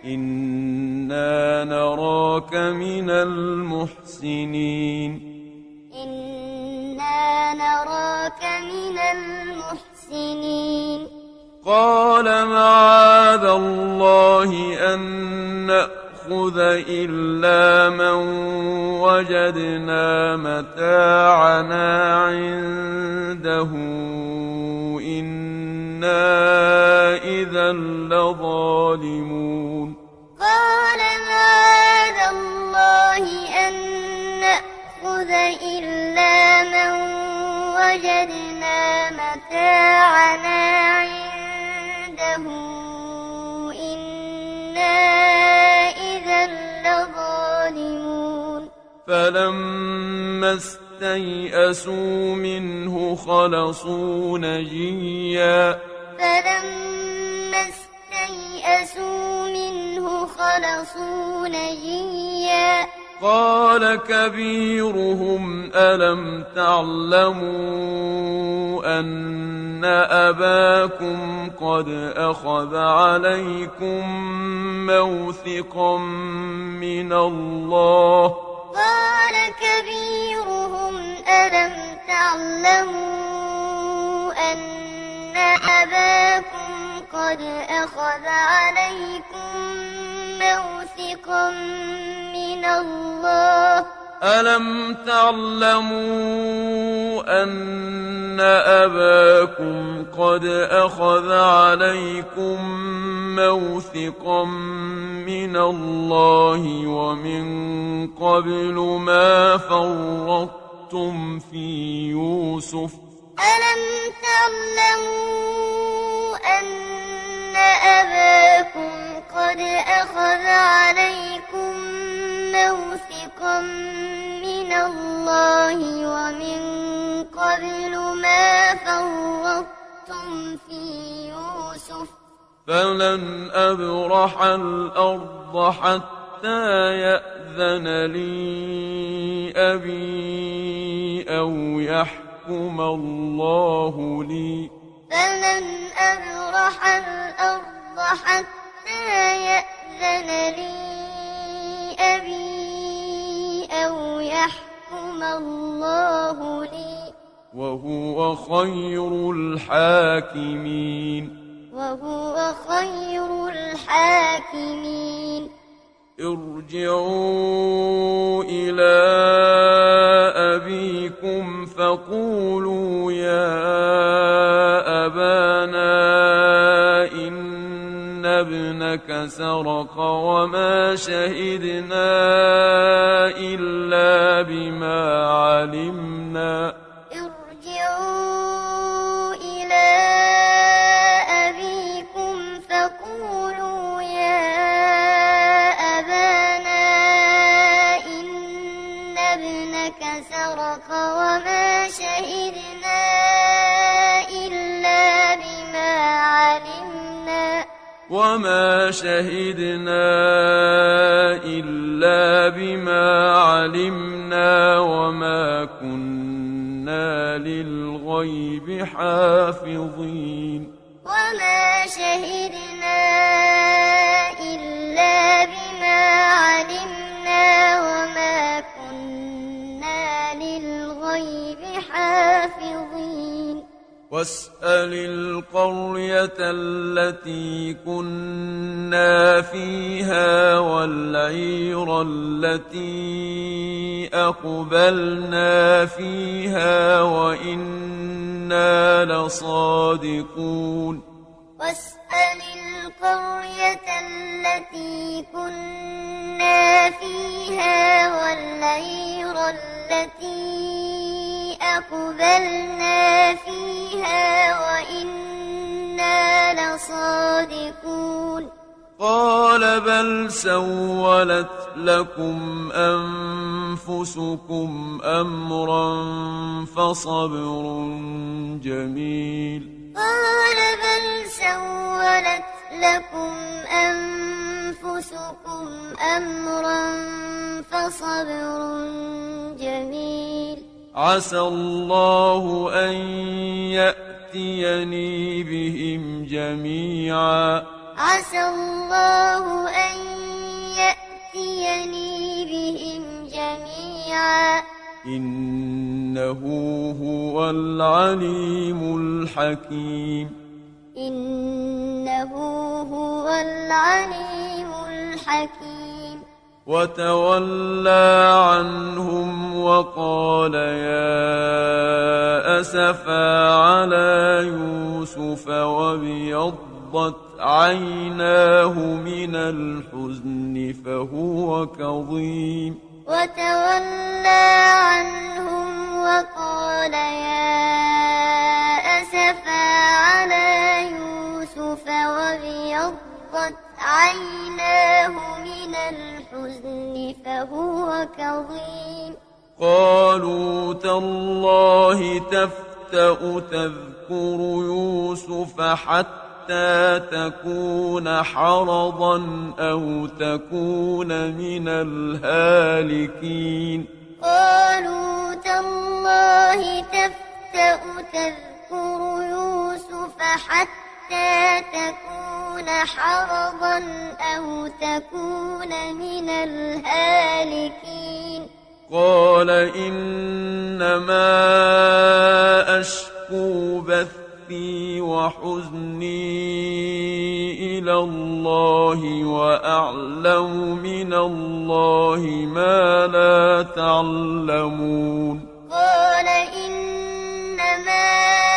إنا نراك من المحسنين إنا نراك من المحسنين قال معاذ الله أن نأخذ إلا من وجدنا متاعنا عنده إنا إذا لظالمون قال معاذ الله أن نأخذ إلا من وجدنا متاعنا عنده إنا إذا لظالمون فلما استيئسوا منه خلصوا نجيا فلما استيئسوا منه خلصوا نجيا قال كبيرهم ألم تعلموا أن أباكم قد أخذ عليكم موثقا من الله قال كبيرهم ألم تعلموا أن أباكم قد أخذ عليكم موثقا من الله ألم تعلموا أن أباكم قد أخذ عليكم موثقا من الله ومن قبل ما فرطتم في يوسف ألم تعلموا أن أباكم قد أخذ عليكم موثقا من الله ومن قبل ما فرطتم في يوسف فلن أبرح الأرض حتى يأذن لي أبي أو يحكم الله لي فلن أبرح الأرض حتى يأذن لي أبي أو يحكم الله لي وهو خير الحاكمين وهو خير الحاكمين ارجعوا إلى أبيكم فقولوا يا أبانا إن ابنك سرق وما شهدنا إلا بما علمنا ارجعوا إلى أبيكم فقولوا يا أبانا إن ابنك سرق وما شهدنا إلا بما علمنا وما شهدنا إلا بما علمنا وما كنا للغيب حافظين وما شهدنا إلا بما علمنا وما كنا للغيب حافظين واسأل القرية التي كنا فيها والعير التي أقبلنا فيها وإنا لصادقون واسأل القرية التي كنا فيها والعير التي أقبلنا فيها وإنا لصادقون قال بل سولت لكم أنفسكم أمرا فصبر جميل قال بل سولت لكم أنفسكم أمرا فصبر جميل عسى الله أن يأتيني بهم جميعا عسى الله أن يأتيني بهم جميعا إنه هو العليم الحكيم إنه هو العليم الحكيم وتولى عنهم وقال يا أسفا على يوسف وابيضت عيناه من الحزن فهو كظيم وتولى عنهم وقال يا أسفا على يوسف وابيضت عيناه من الحزن فهو كظيم قالوا تالله تفتأ تذكر يوسف حتى حتى تكون حرضا أو تكون من الهالكين قالوا تالله تفتأ تذكر يوسف حتى تكون حرضا أو تكون من الهالكين قال إنما أشكو بثي وحزني إلى الله وأعلم من الله ما لا تعلمون قال إنما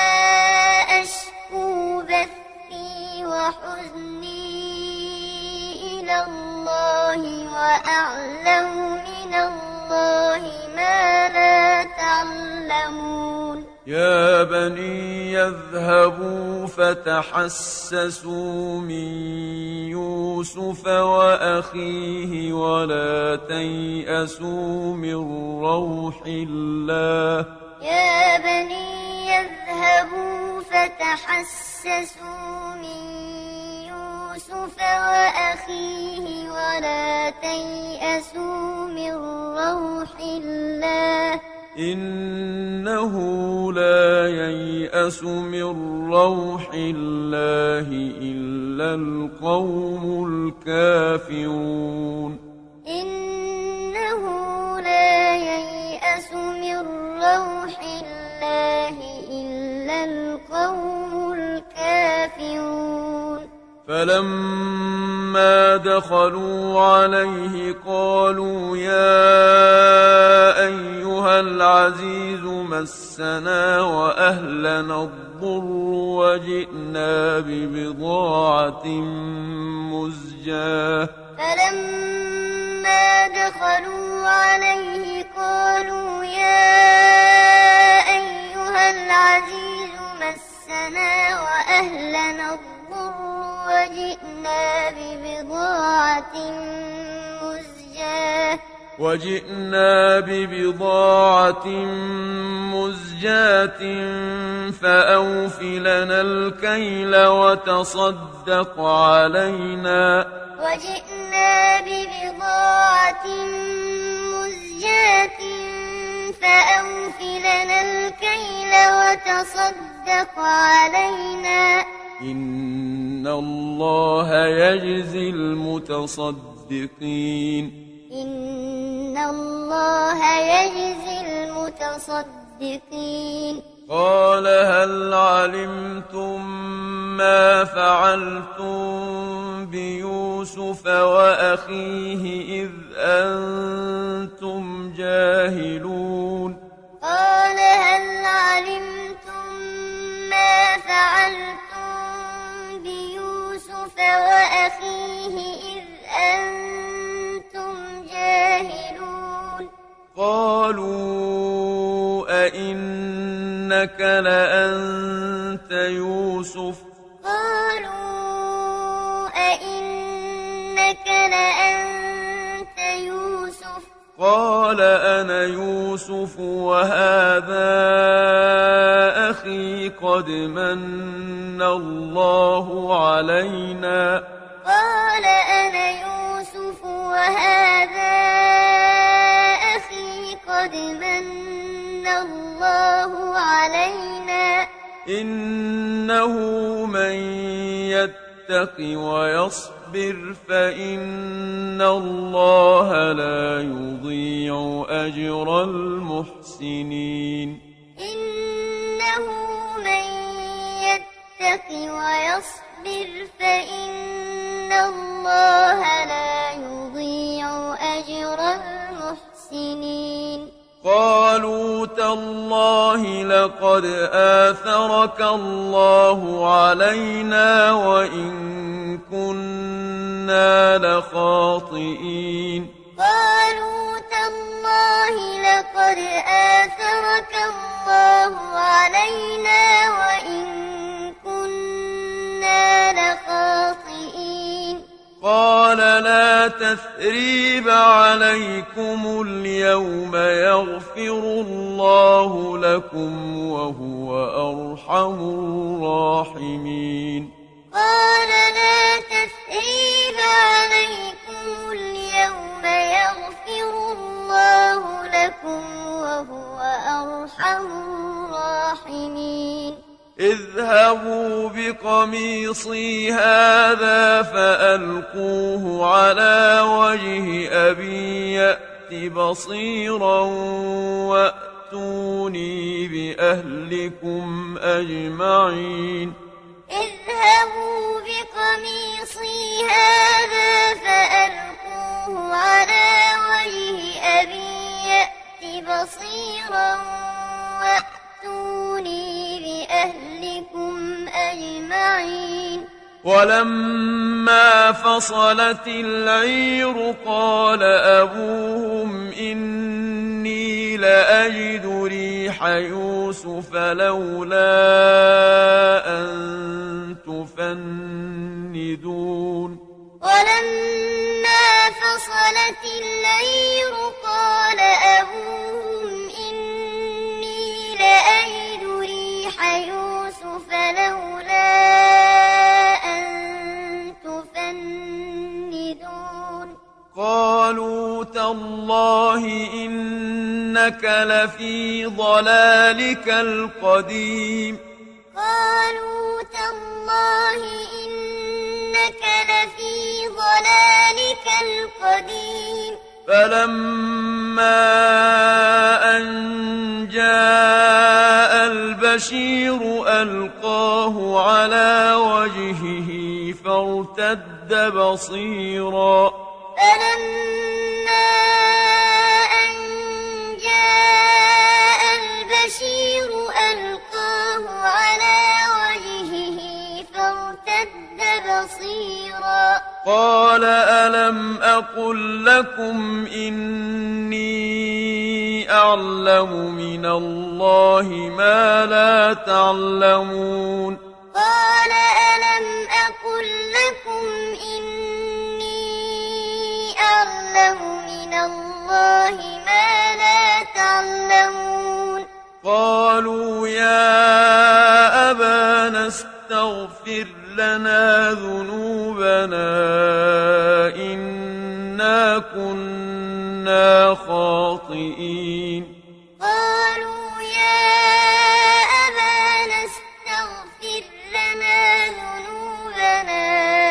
أشكو بثي وحزني إلى الله وأعلم من الله ما لا تعلمون يا بني يذهبوا فتحسسوا من يوسف وأخيه ولا تيأسوا من روح الله يا بني يذهبوا فتحسسوا من يوسف وأخيه ولا تيأسوا من روح الله إنه لا ييأس من روح الله إلا القوم الكافرون إنه لا ييأس من روح الله إلا القوم الكافرون فلما دخلوا عليه قالوا يا أيها العزيز مسنا وأهلنا الضر وجئنا ببضاعة مزجاة فلما دخلوا عليه قالوا يا أيها العزيز مسنا وأهلنا الضر وجئنا ببضاعة مزجاة وجئنا ببضاعة مزجاة فأوف لنا الكيل وتصدق علينا وجئنا ببضاعة مزجاة فأوف لنا الكيل وتصدق علينا إن الله يجزي المتصدقين إن الله يجزي المتصدقين قال هل علمتم ما فعلتم بيوسف وأخيه إذ أنتم جاهلون قال هل علمتم ما فعلتم بيوسف وأخيه إذ أنتم جاهلون قالوا أئنك لأنت يوسف قالوا أئنك لأنت يوسف قال أنا يوسف وهذا أخي قد من الله علينا قال أنا يوسف وهذا أخي قد من الله علينا إنه من يتق ويصبر فإن الله لا يضيع أجر المحسنين إنه من يتق ويصبر فإن الله لا يضيع أجر المحسنين قالوا تالله لقد آثرك الله علينا وإن كنا لخاطئين قالوا تالله لقد آثرك الله علينا وإن كنا لخاطئين قال لا تثريب عليكم اليوم يغفر الله لكم وهو أرحم الراحمين قال لا تثريب عليكم اليوم يغفر الله لكم وهو أرحم الراحمين اذهبوا بقميصي هذا فألقوه على وجه أبي يأت بصيرا وأتوني بأهلكم أجمعين اذهبوا بقميصي هذا فألقوه على وجه أبي يأت بصيرا وأتوني بأهلكم أجمعين ولما فصلت العير قال أبوهم إني لأجد ريح يوسف لولا أن تفندون ولما فصلت العير قال أبوهم إني لأجد ريح يوسف لولا أن تفندون قالوا تالله إنك لفي ضلالك القديم قالوا تالله إنك لفي ضلالك القديم فلما أن جاء البشير ألقاه على وجهه فارتد بصيرا فلما أن جاء البشير ألقاه على وجهه فارتد بصيرا قال ألم أقل لكم إني أعلم من الله ما لا تعلمون قال ألم أقل لكم إني أعلم من الله ما لا تعلمون قالوا يا أبانا استغفر لنا ذنوبنا إنا كنا خاطئين قالوا يا أبانا استغفر لنا ذنوبنا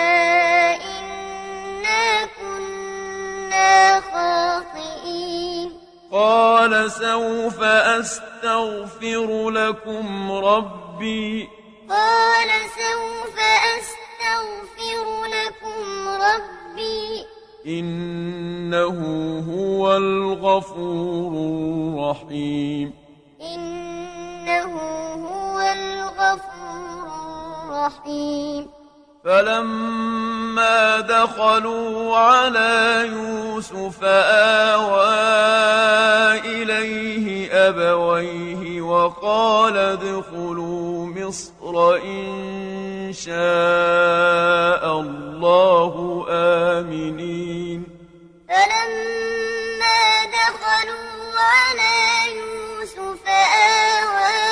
إنا كنا خاطئين قال سوف أستغفر لكم ربي قال سوف أستغفر لكم ربي إنه هو الغفور الرحيم إنه هو الغفور الرحيم فلما دخلوا على يوسف آوى إليه أبويه وقال ادخلوا مصر إن شاء الله آمنين فلما دخلوا على يوسف آوى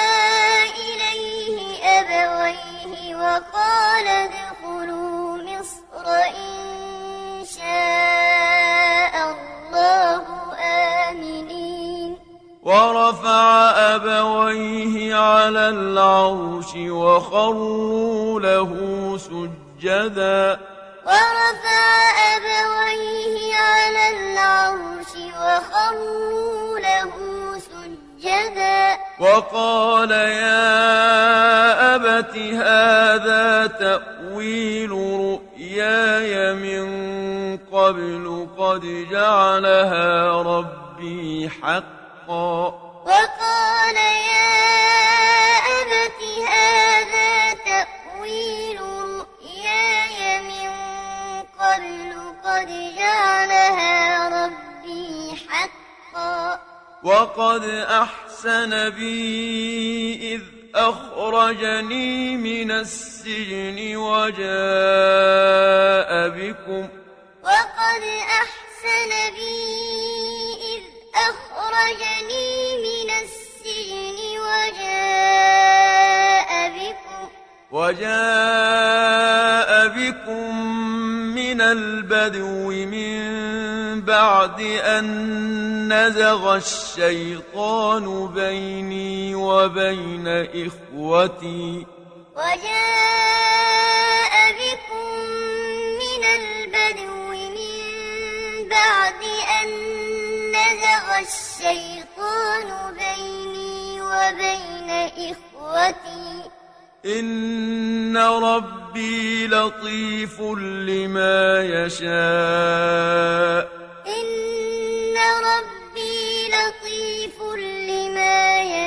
إليه أبويه وقال ادخلوا مصر إن شاء الله آمنين ورفع أبويه على العرش وخروا له سجدا ورفع أبويه على العرش وخروا له سجدا وقال يا أبت هذا تأويل رؤياي من قبل قد جعلها ربي حقا وقال يا أبت هذا تأويل رؤياي من قبل قد جعلها ربي حقا وقد أحسن بي إذ أخرجني من السجن وجاء بكم وقد أحسن بي إذ أخرجني من السجن وجاء بكم وجاء بعد أن نزغ الشيطان بيني وبين إخوتي وجاء بكم من البدو من بعد أن نزغ الشيطان بيني وبين إخوتي إن ربي لطيف لما يشاء إن ربي لطيف لما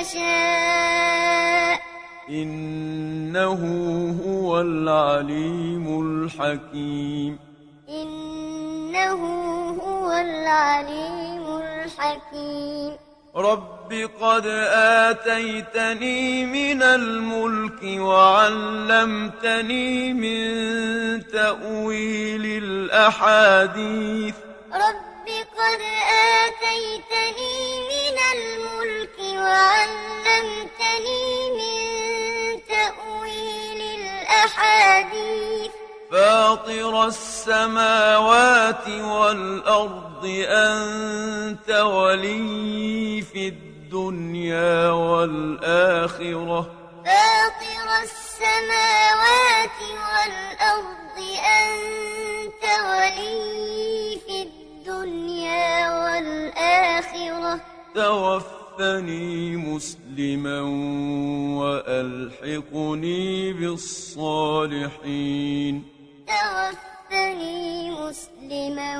يشاء إنه هو العليم الحكيم إنه هو العليم الحكيم رب قد آتيتني من الملك وعلمتني من تأويل الأحاديث رب قد آتيتني من الملك وعلمتني من تأويل الأحاديث فاطر السماوات والأرض أنت ولي في الدنيا والآخرة فاطر السماوات والأرض أنت ولي في الدنيا والآخرة توفني مسلما وألحقني بالصالحين توفني مسلما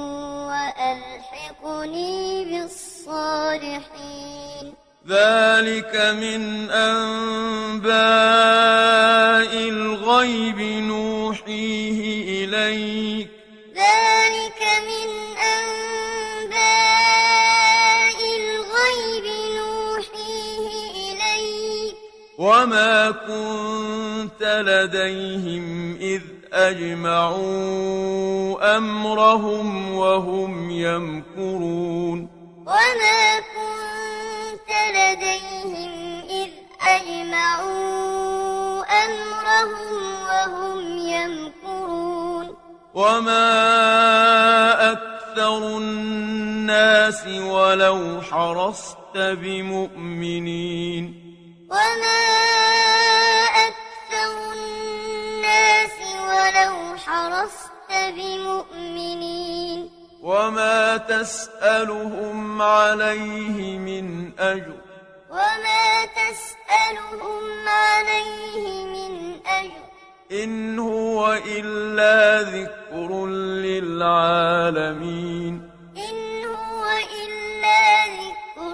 وألحقني بالصالحين ذلك من أنباء الغيب نوحيه إليك ذلك من أنباء الغيب نوحيه إليك وما كنت لديهم إذ أجمعوا أمرهم وهم يمكرون وما كنت لديهم إذ أجمعوا أمرهم وهم يمكرون وما أكثر الناس ولو حرصت بمؤمنين وما أكثر الناس ولو حرصت بمؤمنين وما تسألهم عليه من أجر وما تسألهم عليه من أجر إن هو إلا ذكر للعالمين إن هو إلا ذكر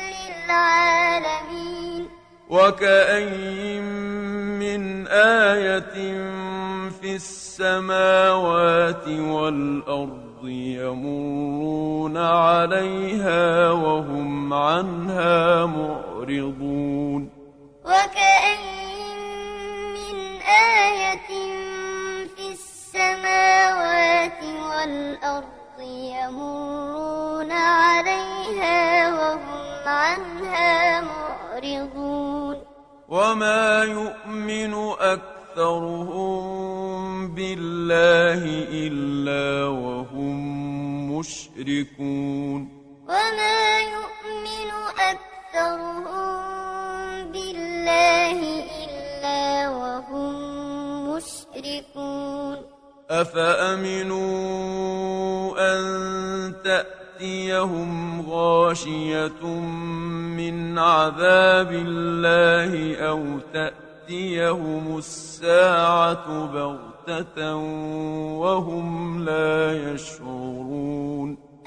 للعالمين وكأين من آية في السماوات والأرض يمرون عليها وهم عنها معرضون وكأين من آية في السماوات والأرض يمرون عليها وهم عنها معرضون وما يؤمن أكثرهم بالله إلا وهم مشركون وما يؤمن أكثرهم بالله إلا وهم مشركون أفأمنوا أن تأتيهم غاشية من عذاب الله أو تأتيهم الساعة بغتة وهم لا يشعرون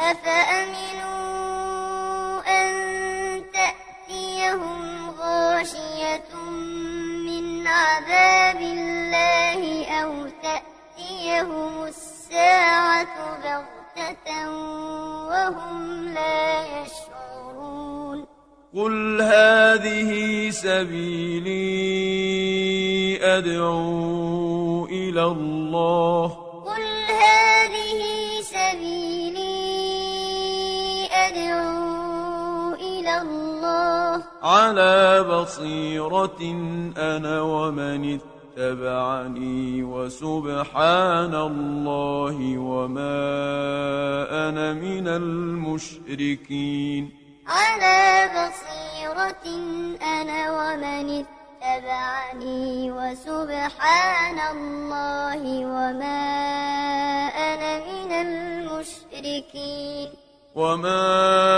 أفأمنوا أن تأتيهم غاشية من عذاب الله أو تأتيهم الساعة بغتة وهم لا يشعرون قل هذه سبيلي أدعو إلى الله قل هذه سبيلي أدعو إلى الله على بصيرة أنا ومن اتبعني وسبحان الله وما أنا من المشركين. على بصيرة أنا ومن اتبعني وسبحان الله وما أنا من المشركين. وما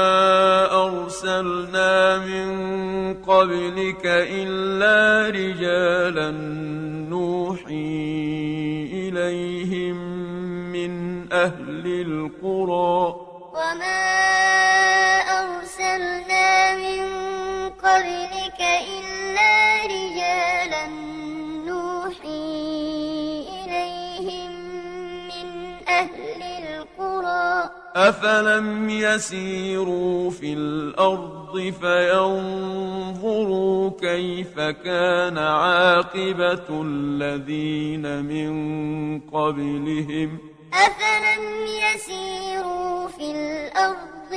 أرسلنا من قبلك إلا رجالا نوحي إليهم من أهل القرى. وما أرسلنا من قبلك إلا رجالا نوحي إليهم من أهل القرى. أفلم يسيروا في الأرض فينظروا كيف كان عاقبة الذين من قبلهم. أفلم يسيروا في الأرض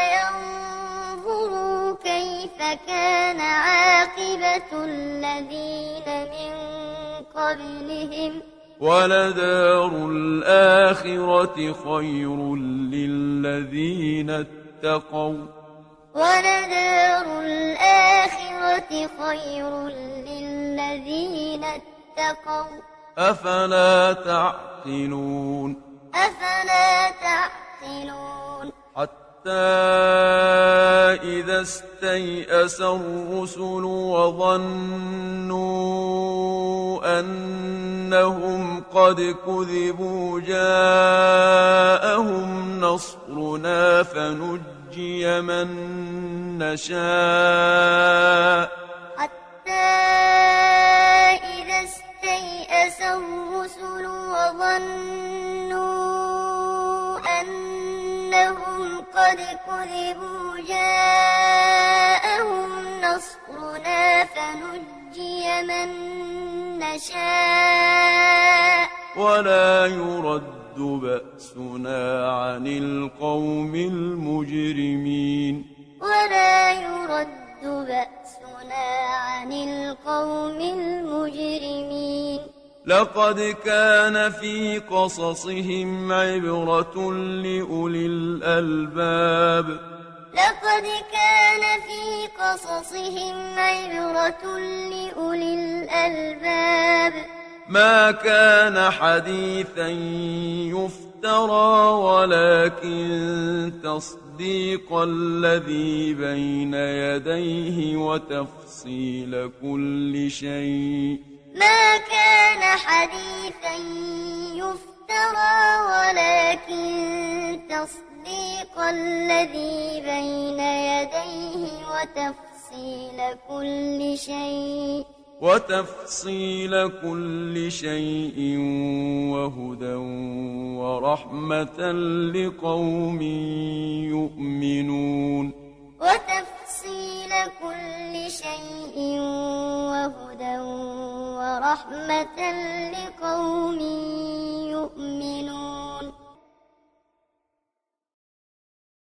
فينظروا كيف كان عاقبة الذين من قبلهم. ولدار الآخرة خير للذين اتقوا. ولدار الآخرة خير للذين اتقوا. أفلا تعقلون. أفلا تعقلون. حتى إذا استيأس الرسل وظنوا أنهم قد كذبوا جاءهم نصرنا فنجي من نشاء. حتى إذا استيأس الرسل وظنوا أنهم قد كذبوا جاءهم نصرنا فنجي من نشاء. ولا يرد بأسنا عن القوم المجرمين. ولا يرد بأسنا عن القوم المجرمين. لقد كان في قصصهم عبرة لأولي الألباب. لقد كان في قصصهم عبرة لأولي الألباب. ما كان حديثا يفترى ولكن تصديق الذي بين يديه وتفصيل كل شيء. ما كان حديثا يفترى ولكن تصديق الذي بين يديه وتفصيل كل شيء. وتفصيل كل شيء وهدى ورحمة لقوم يؤمنون. وتفصيل كل شيء وهدى ورحمة لقوم يؤمنون.